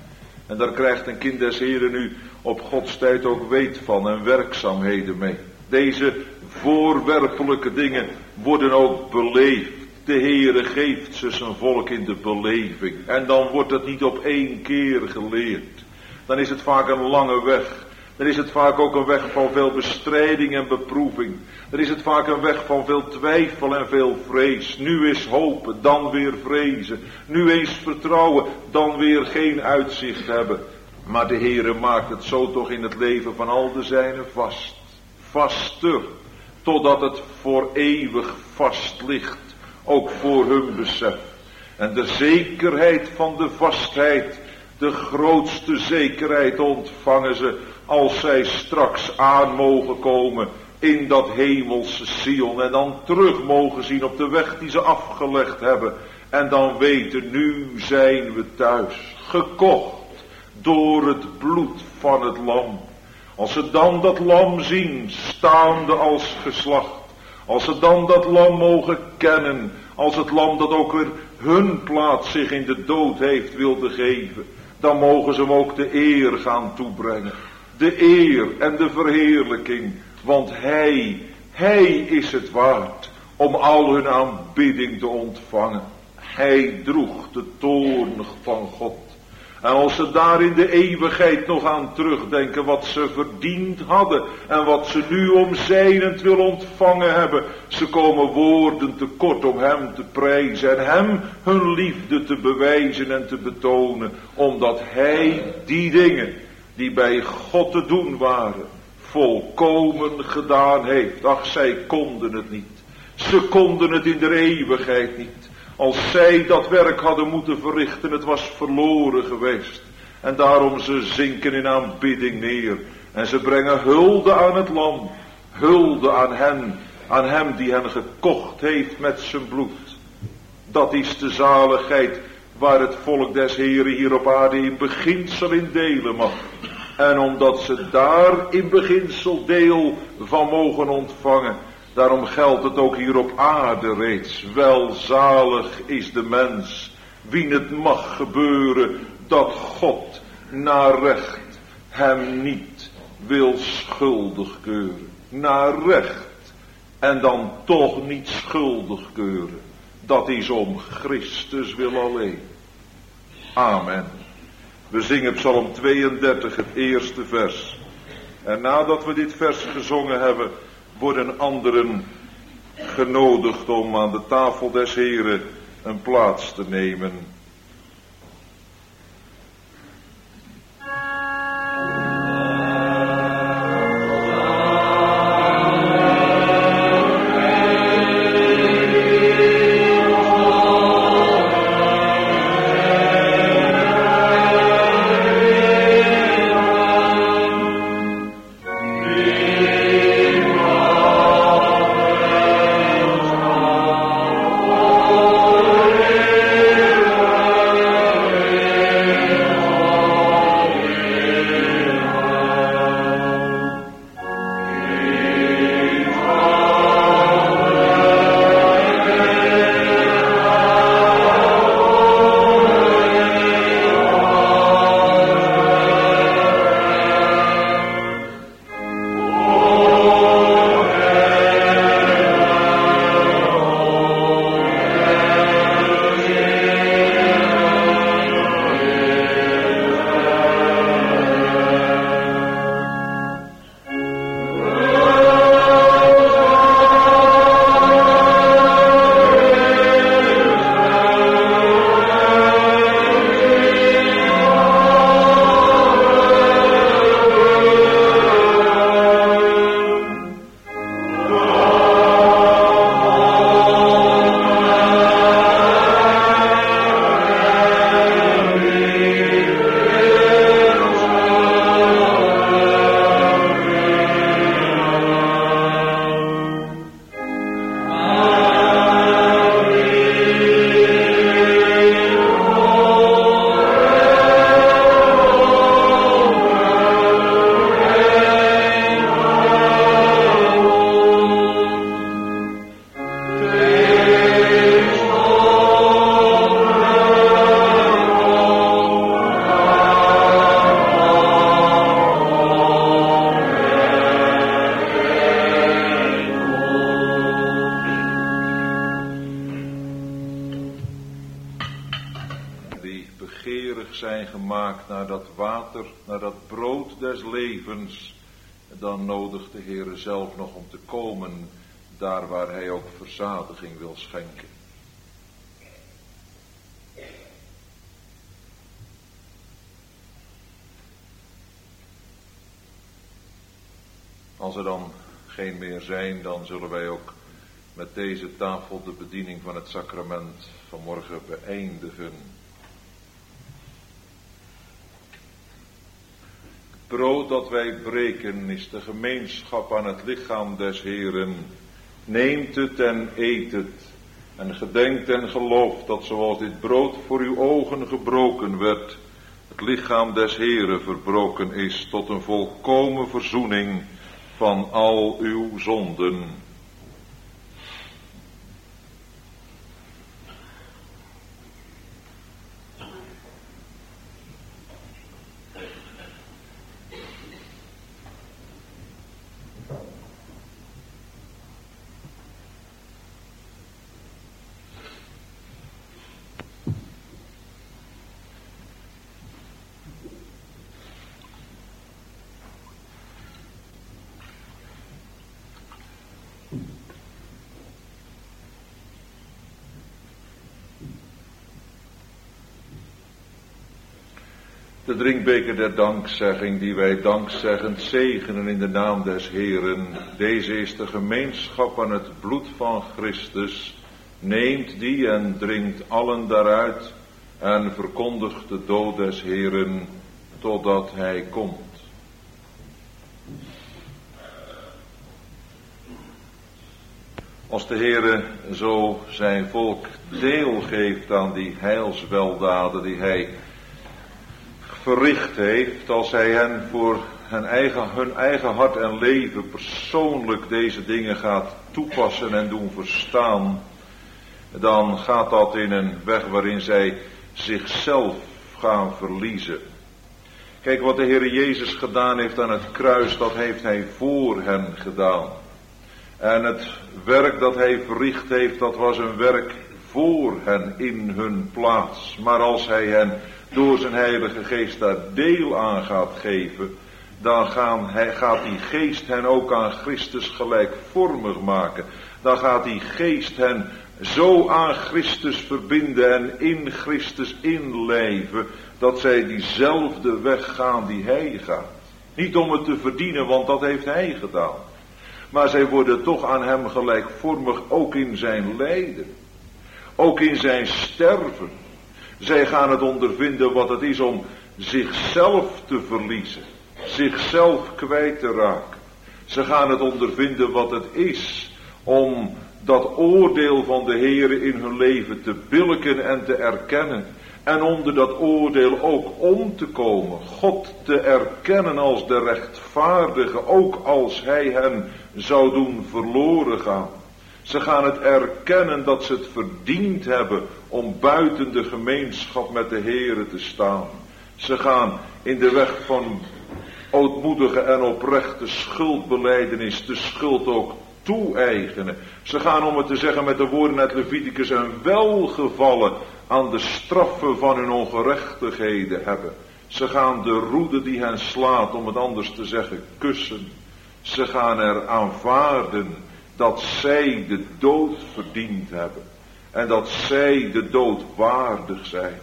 En daar krijgt een kind des Heren nu op Gods tijd ook weet van en werkzaamheden mee. Deze voorwerpelijke dingen worden ook beleefd. De Heere geeft ze zijn volk in de beleving. En dan wordt het niet op één keer geleerd. Dan is het vaak een lange weg. Dan is het vaak ook een weg van veel bestrijding en beproeving. Dan is het vaak een weg van veel twijfel en veel vrees. Nu is hopen, dan weer vrezen. Nu eens vertrouwen, dan weer geen uitzicht hebben. Maar de Heere maakt het zo toch in het leven van al de zijnen vast. Vaster, totdat het voor eeuwig vast ligt. Ook voor hun besef. En de zekerheid van de vastheid, de grootste zekerheid ontvangen ze als zij straks aan mogen komen in dat hemelse Sion. En dan terug mogen zien op de weg die ze afgelegd hebben. En dan weten, nu zijn we thuis. Gekocht door het bloed van het lam. Als ze dan dat lam zien, staande als geslacht. Als ze dan dat lam mogen kennen, als het lam dat ook weer hun plaats zich in de dood heeft wilde geven, dan mogen ze hem ook de eer gaan toebrengen. De eer en de verheerlijking, want hij, hij is het waard om al hun aanbidding te ontvangen. Hij droeg de toorn van God. En als ze daar in de eeuwigheid nog aan terugdenken wat ze verdiend hadden en wat ze nu om zijnentwil ontvangen hebben, ze komen woorden tekort om hem te prijzen en hem hun liefde te bewijzen en te betonen, omdat hij die dingen die bij God te doen waren, volkomen gedaan heeft. Ach, zij konden het niet. Ze konden het in de eeuwigheid niet. Als zij dat werk hadden moeten verrichten, het was verloren geweest. En daarom ze zinken in aanbidding neer. En ze brengen hulde aan het lam. Hulde aan hen. Aan hem die hen gekocht heeft met zijn bloed. Dat is de zaligheid waar het volk des Heren hier op aarde in beginsel in delen mag. En omdat ze daar in beginsel deel van mogen ontvangen. Daarom geldt het ook hier op aarde reeds. Welzalig is de mens, wien het mag gebeuren dat God naar recht hem niet wil schuldig keuren. Naar recht en dan toch niet schuldig keuren. Dat is om Christus wil alleen. Amen. We zingen Psalm tweeëndertig, het eerste vers. En nadat we dit vers gezongen hebben, worden anderen genodigd om aan de tafel des Heren een plaats te nemen. zijn gemaakt naar dat water, naar dat brood des levens, dan nodigt de Heere zelf nog om te komen, daar waar hij ook verzadiging wil schenken. Als er dan geen meer zijn, dan zullen wij ook met deze tafel de bediening van het sacrament vanmorgen beëindigen. Het brood dat wij breken is de gemeenschap aan het lichaam des Heeren. Neemt het en eet het. En gedenkt en gelooft dat zoals dit brood voor uw ogen gebroken werd, het lichaam des Heeren verbroken is tot een volkomen verzoening van al uw zonden. De drinkbeker der dankzegging die wij dankzeggend zegenen in de naam des Heeren. Deze is de gemeenschap aan het bloed van Christus. Neemt die en drinkt allen daaruit en verkondigt de dood des Heeren totdat hij komt. Als de Heere zo zijn volk deel geeft aan die heilsweldaden die hij verricht heeft, als hij hen voor hun eigen, hun eigen hart en leven persoonlijk deze dingen gaat toepassen en doen verstaan, dan gaat dat in een weg waarin zij zichzelf gaan verliezen. Kijk, wat de Heer Jezus gedaan heeft aan het kruis, dat heeft hij voor hen gedaan. En het werk dat hij verricht heeft, dat was een werk voor hen in hun plaats. Maar als hij hen door zijn Heilige Geest daar deel aan gaat geven, dan gaan, hij, gaat die Geest hen ook aan Christus gelijkvormig maken. Dan gaat die Geest hen zo aan Christus verbinden en in Christus inleven, dat zij diezelfde weg gaan die hij gaat. Niet om het te verdienen, want dat heeft hij gedaan. Maar zij worden toch aan hem gelijkvormig, ook in zijn lijden. Ook in zijn sterven. Zij gaan het ondervinden wat het is om zichzelf te verliezen. Zichzelf kwijt te raken. Ze gaan het ondervinden wat het is om dat oordeel van de Heere in hun leven te billijken en te erkennen. En onder dat oordeel ook om te komen. God te erkennen als de rechtvaardige, ook als hij hen zou doen verloren gaan. Ze gaan het erkennen dat ze het verdiend hebben om buiten de gemeenschap met de Heere te staan. Ze gaan in de weg van ootmoedige en oprechte schuldbelijdenis de schuld ook toe-eigenen. Ze gaan, om het te zeggen met de woorden uit Leviticus, een welgevallen aan de straffen van hun ongerechtigheden hebben. Ze gaan de roede die hen slaat, om het anders te zeggen, kussen. Ze gaan er aanvaarden dat zij de dood verdiend hebben. En dat zij de dood waardig zijn.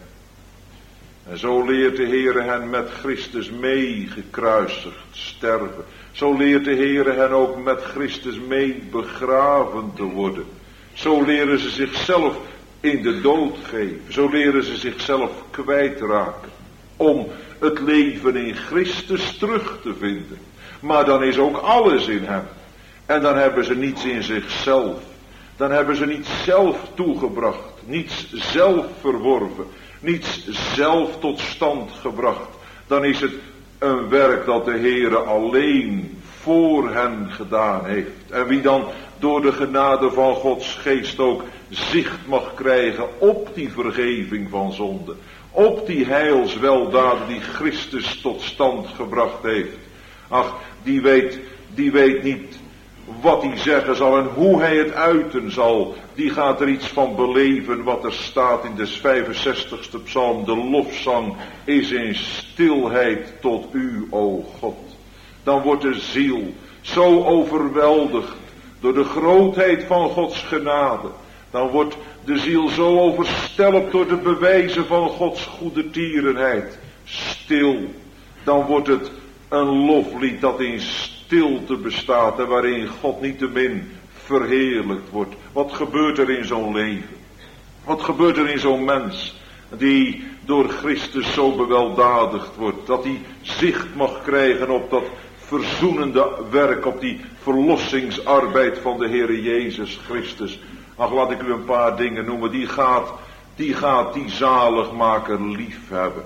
En zo leert de Heere hen met Christus mee gekruisigd sterven. Zo leert de Heere hen ook met Christus mee begraven te worden. Zo leren ze zichzelf in de dood geven. Zo leren ze zichzelf kwijtraken. Om het leven in Christus terug te vinden. Maar dan is ook alles in hem. En dan hebben ze niets in zichzelf. Dan hebben ze niets zelf toegebracht. Niets zelf verworven. Niets zelf tot stand gebracht. Dan is het een werk dat de Heere alleen voor hen gedaan heeft. En wie dan door de genade van Gods geest ook zicht mag krijgen op die vergeving van zonde. Op die heilsweldaden die Christus tot stand gebracht heeft. Ach, die weet, die weet niet wat hij zeggen zal en hoe hij het uiten zal. Die gaat er iets van beleven wat er staat in de vijfenzestigste psalm. De lofzang is in stilheid tot u, o God. Dan wordt de ziel zo overweldigd door de grootheid van Gods genade. Dan wordt de ziel zo overstelpt door de bewijzen van Gods goede tierenheid. Stil. Dan wordt het een loflied dat in stilte bestaat en waarin God niettemin verheerlijkt wordt. Wat gebeurt er in zo'n leven? Wat gebeurt er in zo'n mens die door Christus zo beweldadigd wordt? Dat hij zicht mag krijgen op dat verzoenende werk, op die verlossingsarbeid van de Heere Jezus Christus. Ach, laat ik u een paar dingen noemen. Die gaat, die gaat die zaligmaker lief hebben.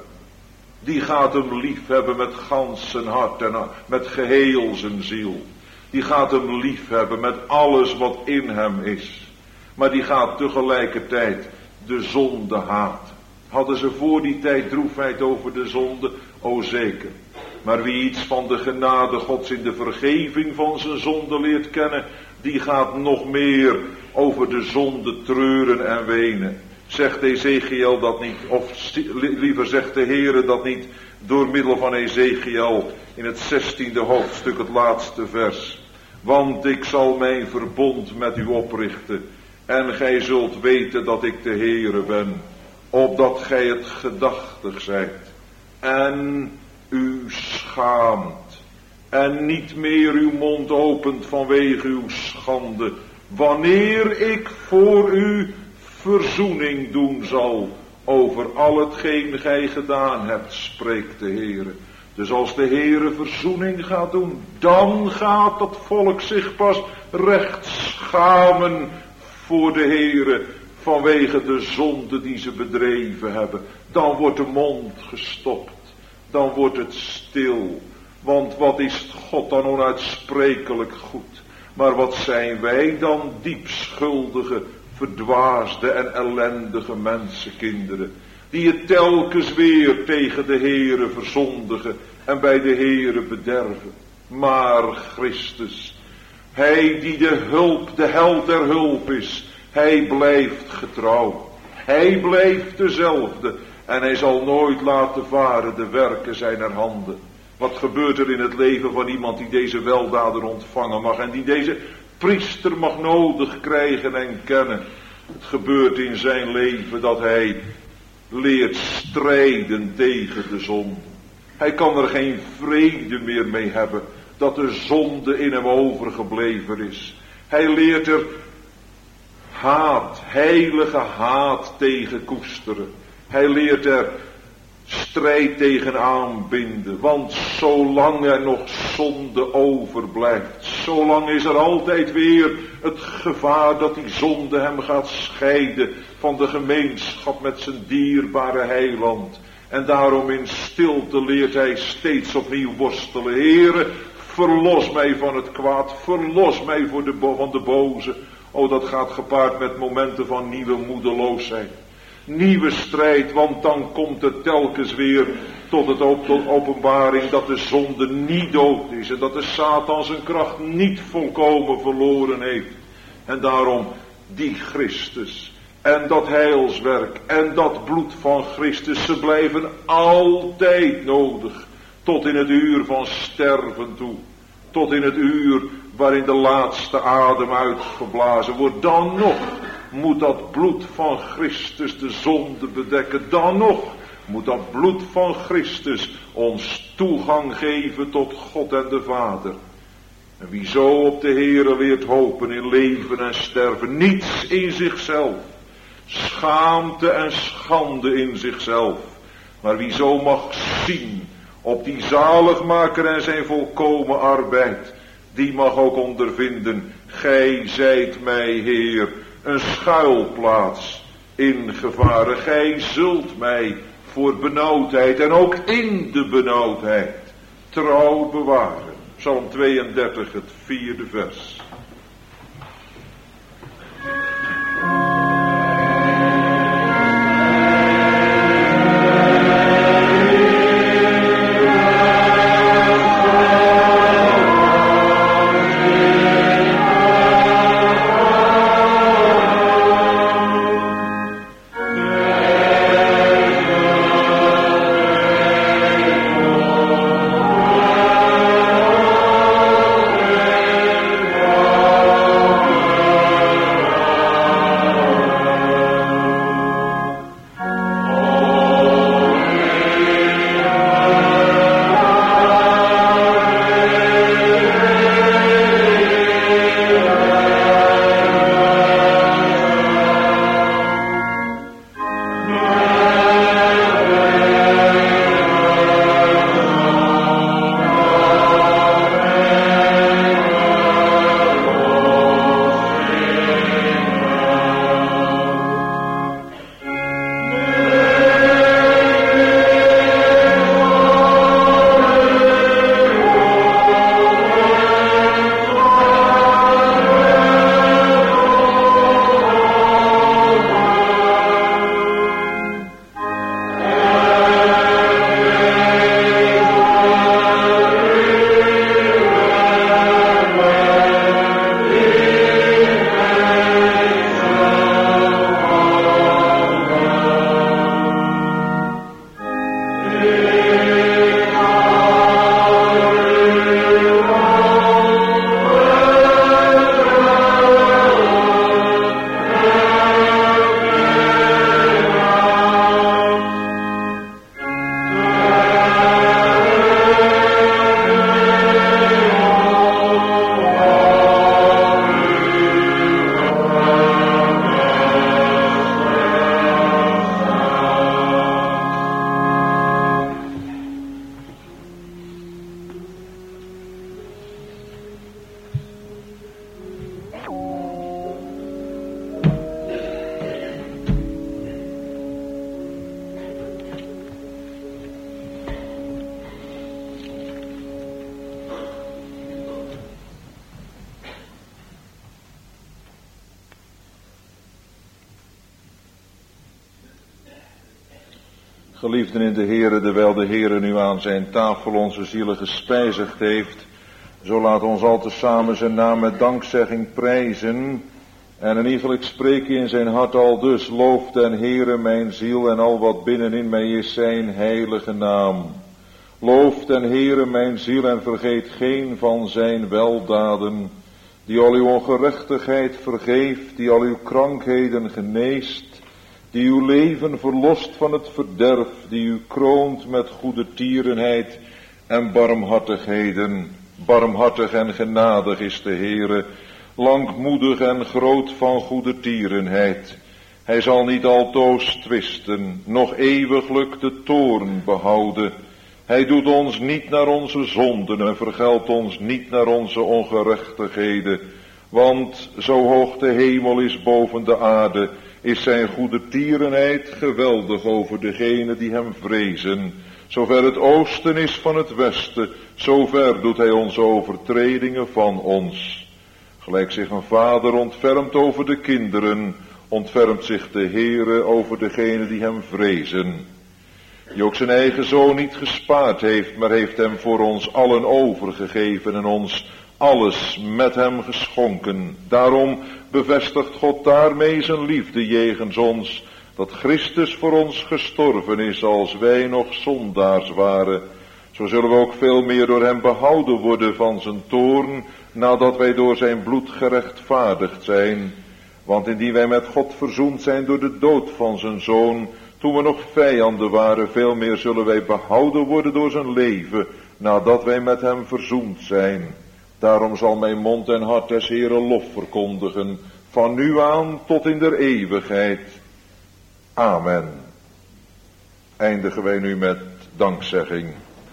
Die gaat hem lief hebben met gans zijn hart en met geheel zijn ziel. Die gaat hem lief hebben met alles wat in hem is. Maar die gaat tegelijkertijd de zonde haten. Hadden ze voor die tijd droefheid over de zonde? O zeker. Maar wie iets van de genade Gods in de vergeving van zijn zonde leert kennen, die gaat nog meer over de zonde treuren en wenen. Zegt Ezekiel dat niet, of liever zegt de Heere dat niet door middel van Ezekiel in het zestiende hoofdstuk, het laatste vers. Want ik zal mijn verbond met u oprichten en gij zult weten dat ik de Heere ben, opdat gij het gedachtig zijt en u schaamt en niet meer uw mond opent vanwege uw schande, wanneer ik voor u verzoening doen zal over al hetgeen gij gedaan hebt, spreekt de Heere. Dus als de Heere verzoening gaat doen, dan gaat dat volk zich pas recht schamen voor de Heere vanwege de zonde die ze bedreven hebben. Dan wordt de mond gestopt. dan wordt het stil. Want wat is God dan onuitsprekelijk goed. Maar wat zijn wij dan diep schuldige, verdwaasde en ellendige mensenkinderen. Die het telkens weer tegen de Heere verzondigen en bij de Heere bederven. Maar Christus, Hij die de hulp, de held der hulp is, Hij blijft getrouw. Hij blijft dezelfde en Hij zal nooit laten varen de werken zijner handen. Wat gebeurt er in het leven van iemand die deze weldaden ontvangen mag en die deze priester mag nodig krijgen en kennen? Het gebeurt in zijn leven dat hij leert strijden tegen de zonde. Hij kan er geen vrede meer mee hebben dat de zonde in hem overgebleven is. Hij leert er haat, heilige haat tegen koesteren. Hij leert er strijd tegen aanbinden, want zolang er nog zonde overblijft, zolang is er altijd weer het gevaar dat die zonde hem gaat scheiden van de gemeenschap met zijn dierbare heiland. En daarom in stilte leert hij steeds opnieuw worstelen. Heere, verlos mij van het kwaad, verlos mij voor de bo- van de boze. O, dat gaat gepaard met momenten van nieuwe moedeloosheid. Nieuwe strijd, want dan komt het telkens weer tot het op, tot openbaring dat de zonde niet dood is en dat de Satan zijn kracht niet volkomen verloren heeft. En daarom die Christus en dat heilswerk en dat bloed van Christus, ze blijven altijd nodig tot in het uur van sterven toe. Tot in het uur waarin de laatste adem uitgeblazen wordt. Dan nog moet dat bloed van Christus de zonde bedekken. Dan nog moet dat bloed van Christus ons toegang geven tot God en de Vader. En wie zo op de Heere leert hopen in leven en sterven, niets in zichzelf, schaamte en schande in zichzelf, maar wie zo mag zien op die zaligmaker en zijn volkomen arbeid, die mag ook ondervinden, gij zijt mij, Heer, een schuilplaats in gevaren. Gij zult mij voor benauwdheid en ook in de benauwdheid trouw bewaren. Psalm tweeëndertig, het vierde vers. Oh Geliefden in de Heere, terwijl de Heere nu aan zijn tafel onze zielen gespijzigd heeft, zo laat ons al tezamen zijn naam met dankzegging prijzen. En in ieder geval spreek in zijn hart al dus, loof den Heere mijn ziel en al wat binnenin mij is zijn heilige naam. Loof den Heere mijn ziel en vergeet geen van zijn weldaden, die al uw ongerechtigheid vergeeft, die al uw krankheden geneest, die uw leven verlost van het verderf, die u kroont met goede tierenheid en barmhartigheden. Barmhartig en genadig is de Heere, langmoedig en groot van goede tierenheid. Hij zal niet altoos twisten, nog eeuwiglijk de toorn behouden. Hij doet ons niet naar onze zonden en vergeldt ons niet naar onze ongerechtigheden. Want zo hoog de hemel is boven de aarde, is zijn goede tierenheid geweldig over degenen die hem vrezen. Zover het oosten is van het westen, zover doet hij onze overtredingen van ons. Gelijk zich een vader ontfermt over de kinderen, ontfermt zich de Heere over degenen die hem vrezen. Die ook zijn eigen zoon niet gespaard heeft, maar heeft hem voor ons allen overgegeven en ons alles met hem geschonken. Daarom bevestigt God daarmee zijn liefde jegens ons, dat Christus voor ons gestorven is als wij nog zondaars waren. Zo zullen we ook veel meer door hem behouden worden van zijn toorn, nadat wij door zijn bloed gerechtvaardigd zijn. Want indien wij met God verzoend zijn door de dood van zijn zoon, toen we nog vijanden waren, veel meer zullen wij behouden worden door zijn leven, nadat wij met hem verzoend zijn. Daarom zal mijn mond en hart des Heeren lof verkondigen, van nu aan tot in der eeuwigheid. Amen. Eindigen wij nu met dankzegging.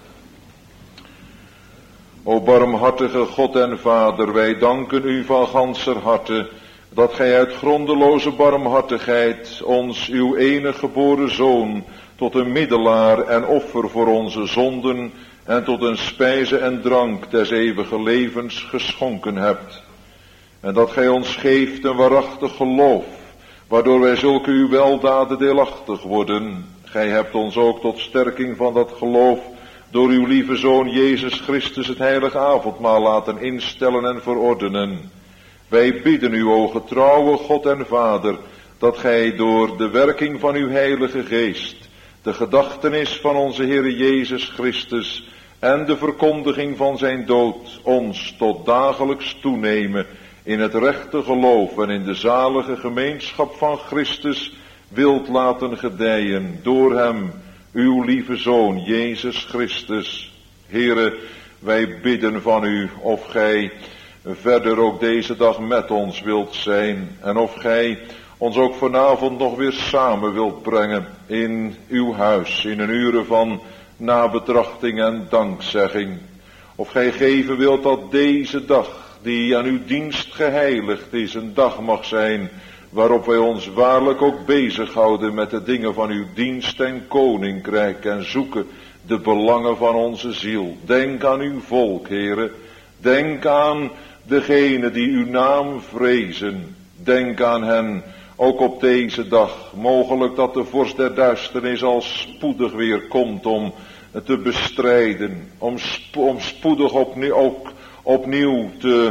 O barmhartige God en Vader, wij danken u van ganser harte, dat gij uit grondeloze barmhartigheid ons uw enige geboren Zoon tot een middelaar en offer voor onze zonden en tot een spijze en drank des eeuwige levens geschonken hebt. En dat gij ons geeft een waarachtig geloof, waardoor wij zulke uw weldaden deelachtig worden. Gij hebt ons ook tot sterking van dat geloof door uw lieve Zoon Jezus Christus het heilige avondmaal laten instellen en verordenen. Wij bidden u, o getrouwe God en Vader, dat gij door de werking van uw heilige geest de gedachtenis van onze Heere Jezus Christus en de verkondiging van zijn dood ons tot dagelijks toenemen in het rechte geloof en in de zalige gemeenschap van Christus wilt laten gedijen door hem, uw lieve Zoon Jezus Christus. Heere, wij bidden van u of gij verder ook deze dag met ons wilt zijn en of gij ons ook vanavond nog weer samen wilt brengen in uw huis, in een uren van nabetrachting en dankzegging. Of gij geven wilt dat deze dag, die aan uw dienst geheiligd is, een dag mag zijn, waarop wij ons waarlijk ook bezighouden met de dingen van uw dienst en koninkrijk en zoeken de belangen van onze ziel. Denk aan uw volk, Heere. Denk aan degenen die uw naam vrezen. Denk aan hen, ook op deze dag. Mogelijk dat de vorst der duisternis al spoedig weer komt om te bestrijden. Om, spo om spoedig opnieuw, ook opnieuw te,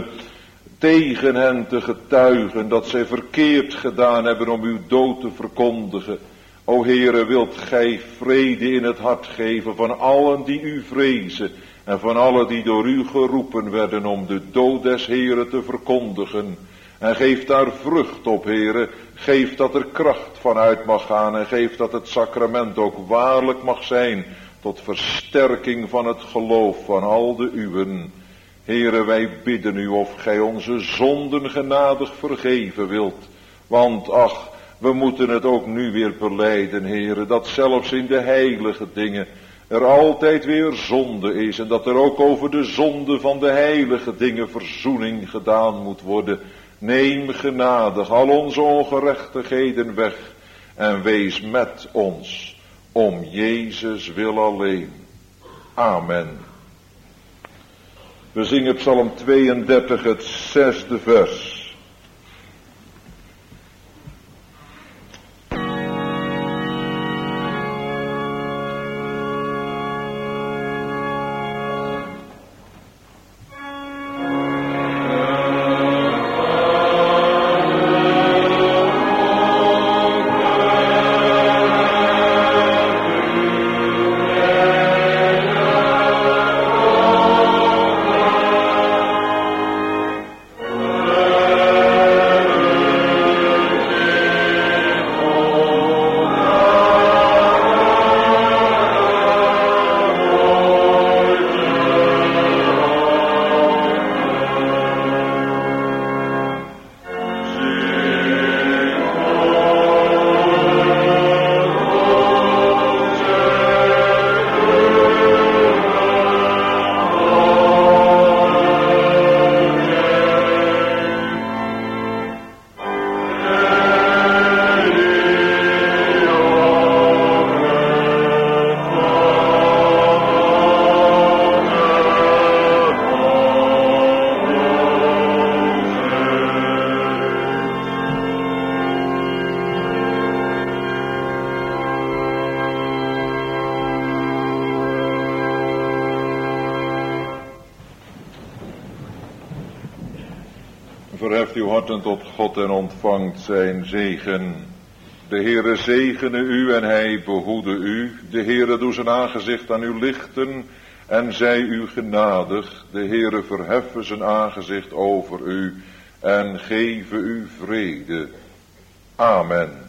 tegen hen te getuigen dat zij verkeerd gedaan hebben om uw dood te verkondigen. O Heere, wilt gij vrede in het hart geven van allen die u vrezen en van allen die door u geroepen werden om de dood des Heeren te verkondigen. En geef daar vrucht op, Heere. Geef dat er kracht van uit mag gaan en geef dat het sacrament ook waarlijk mag zijn tot versterking van het geloof van al de uwen. Heere, wij bidden u of gij onze zonden genadig vergeven wilt. Want ach, we moeten het ook nu weer belijden, Heere, dat zelfs in de heilige dingen er altijd weer zonde is en dat er ook over de zonde van de heilige dingen verzoening gedaan moet worden. Neem genadig al onze ongerechtigheden weg en wees met ons om Jezus wil alleen. Amen. We zingen Psalm tweeëndertig, het zesde vers. Verheft uw harten tot God en ontvangt zijn zegen. De Heere zegene u en hij behoede u. De Heere doe zijn aangezicht aan u lichten en zij u genadig. De Heere verheffen zijn aangezicht over u en geven u vrede. Amen.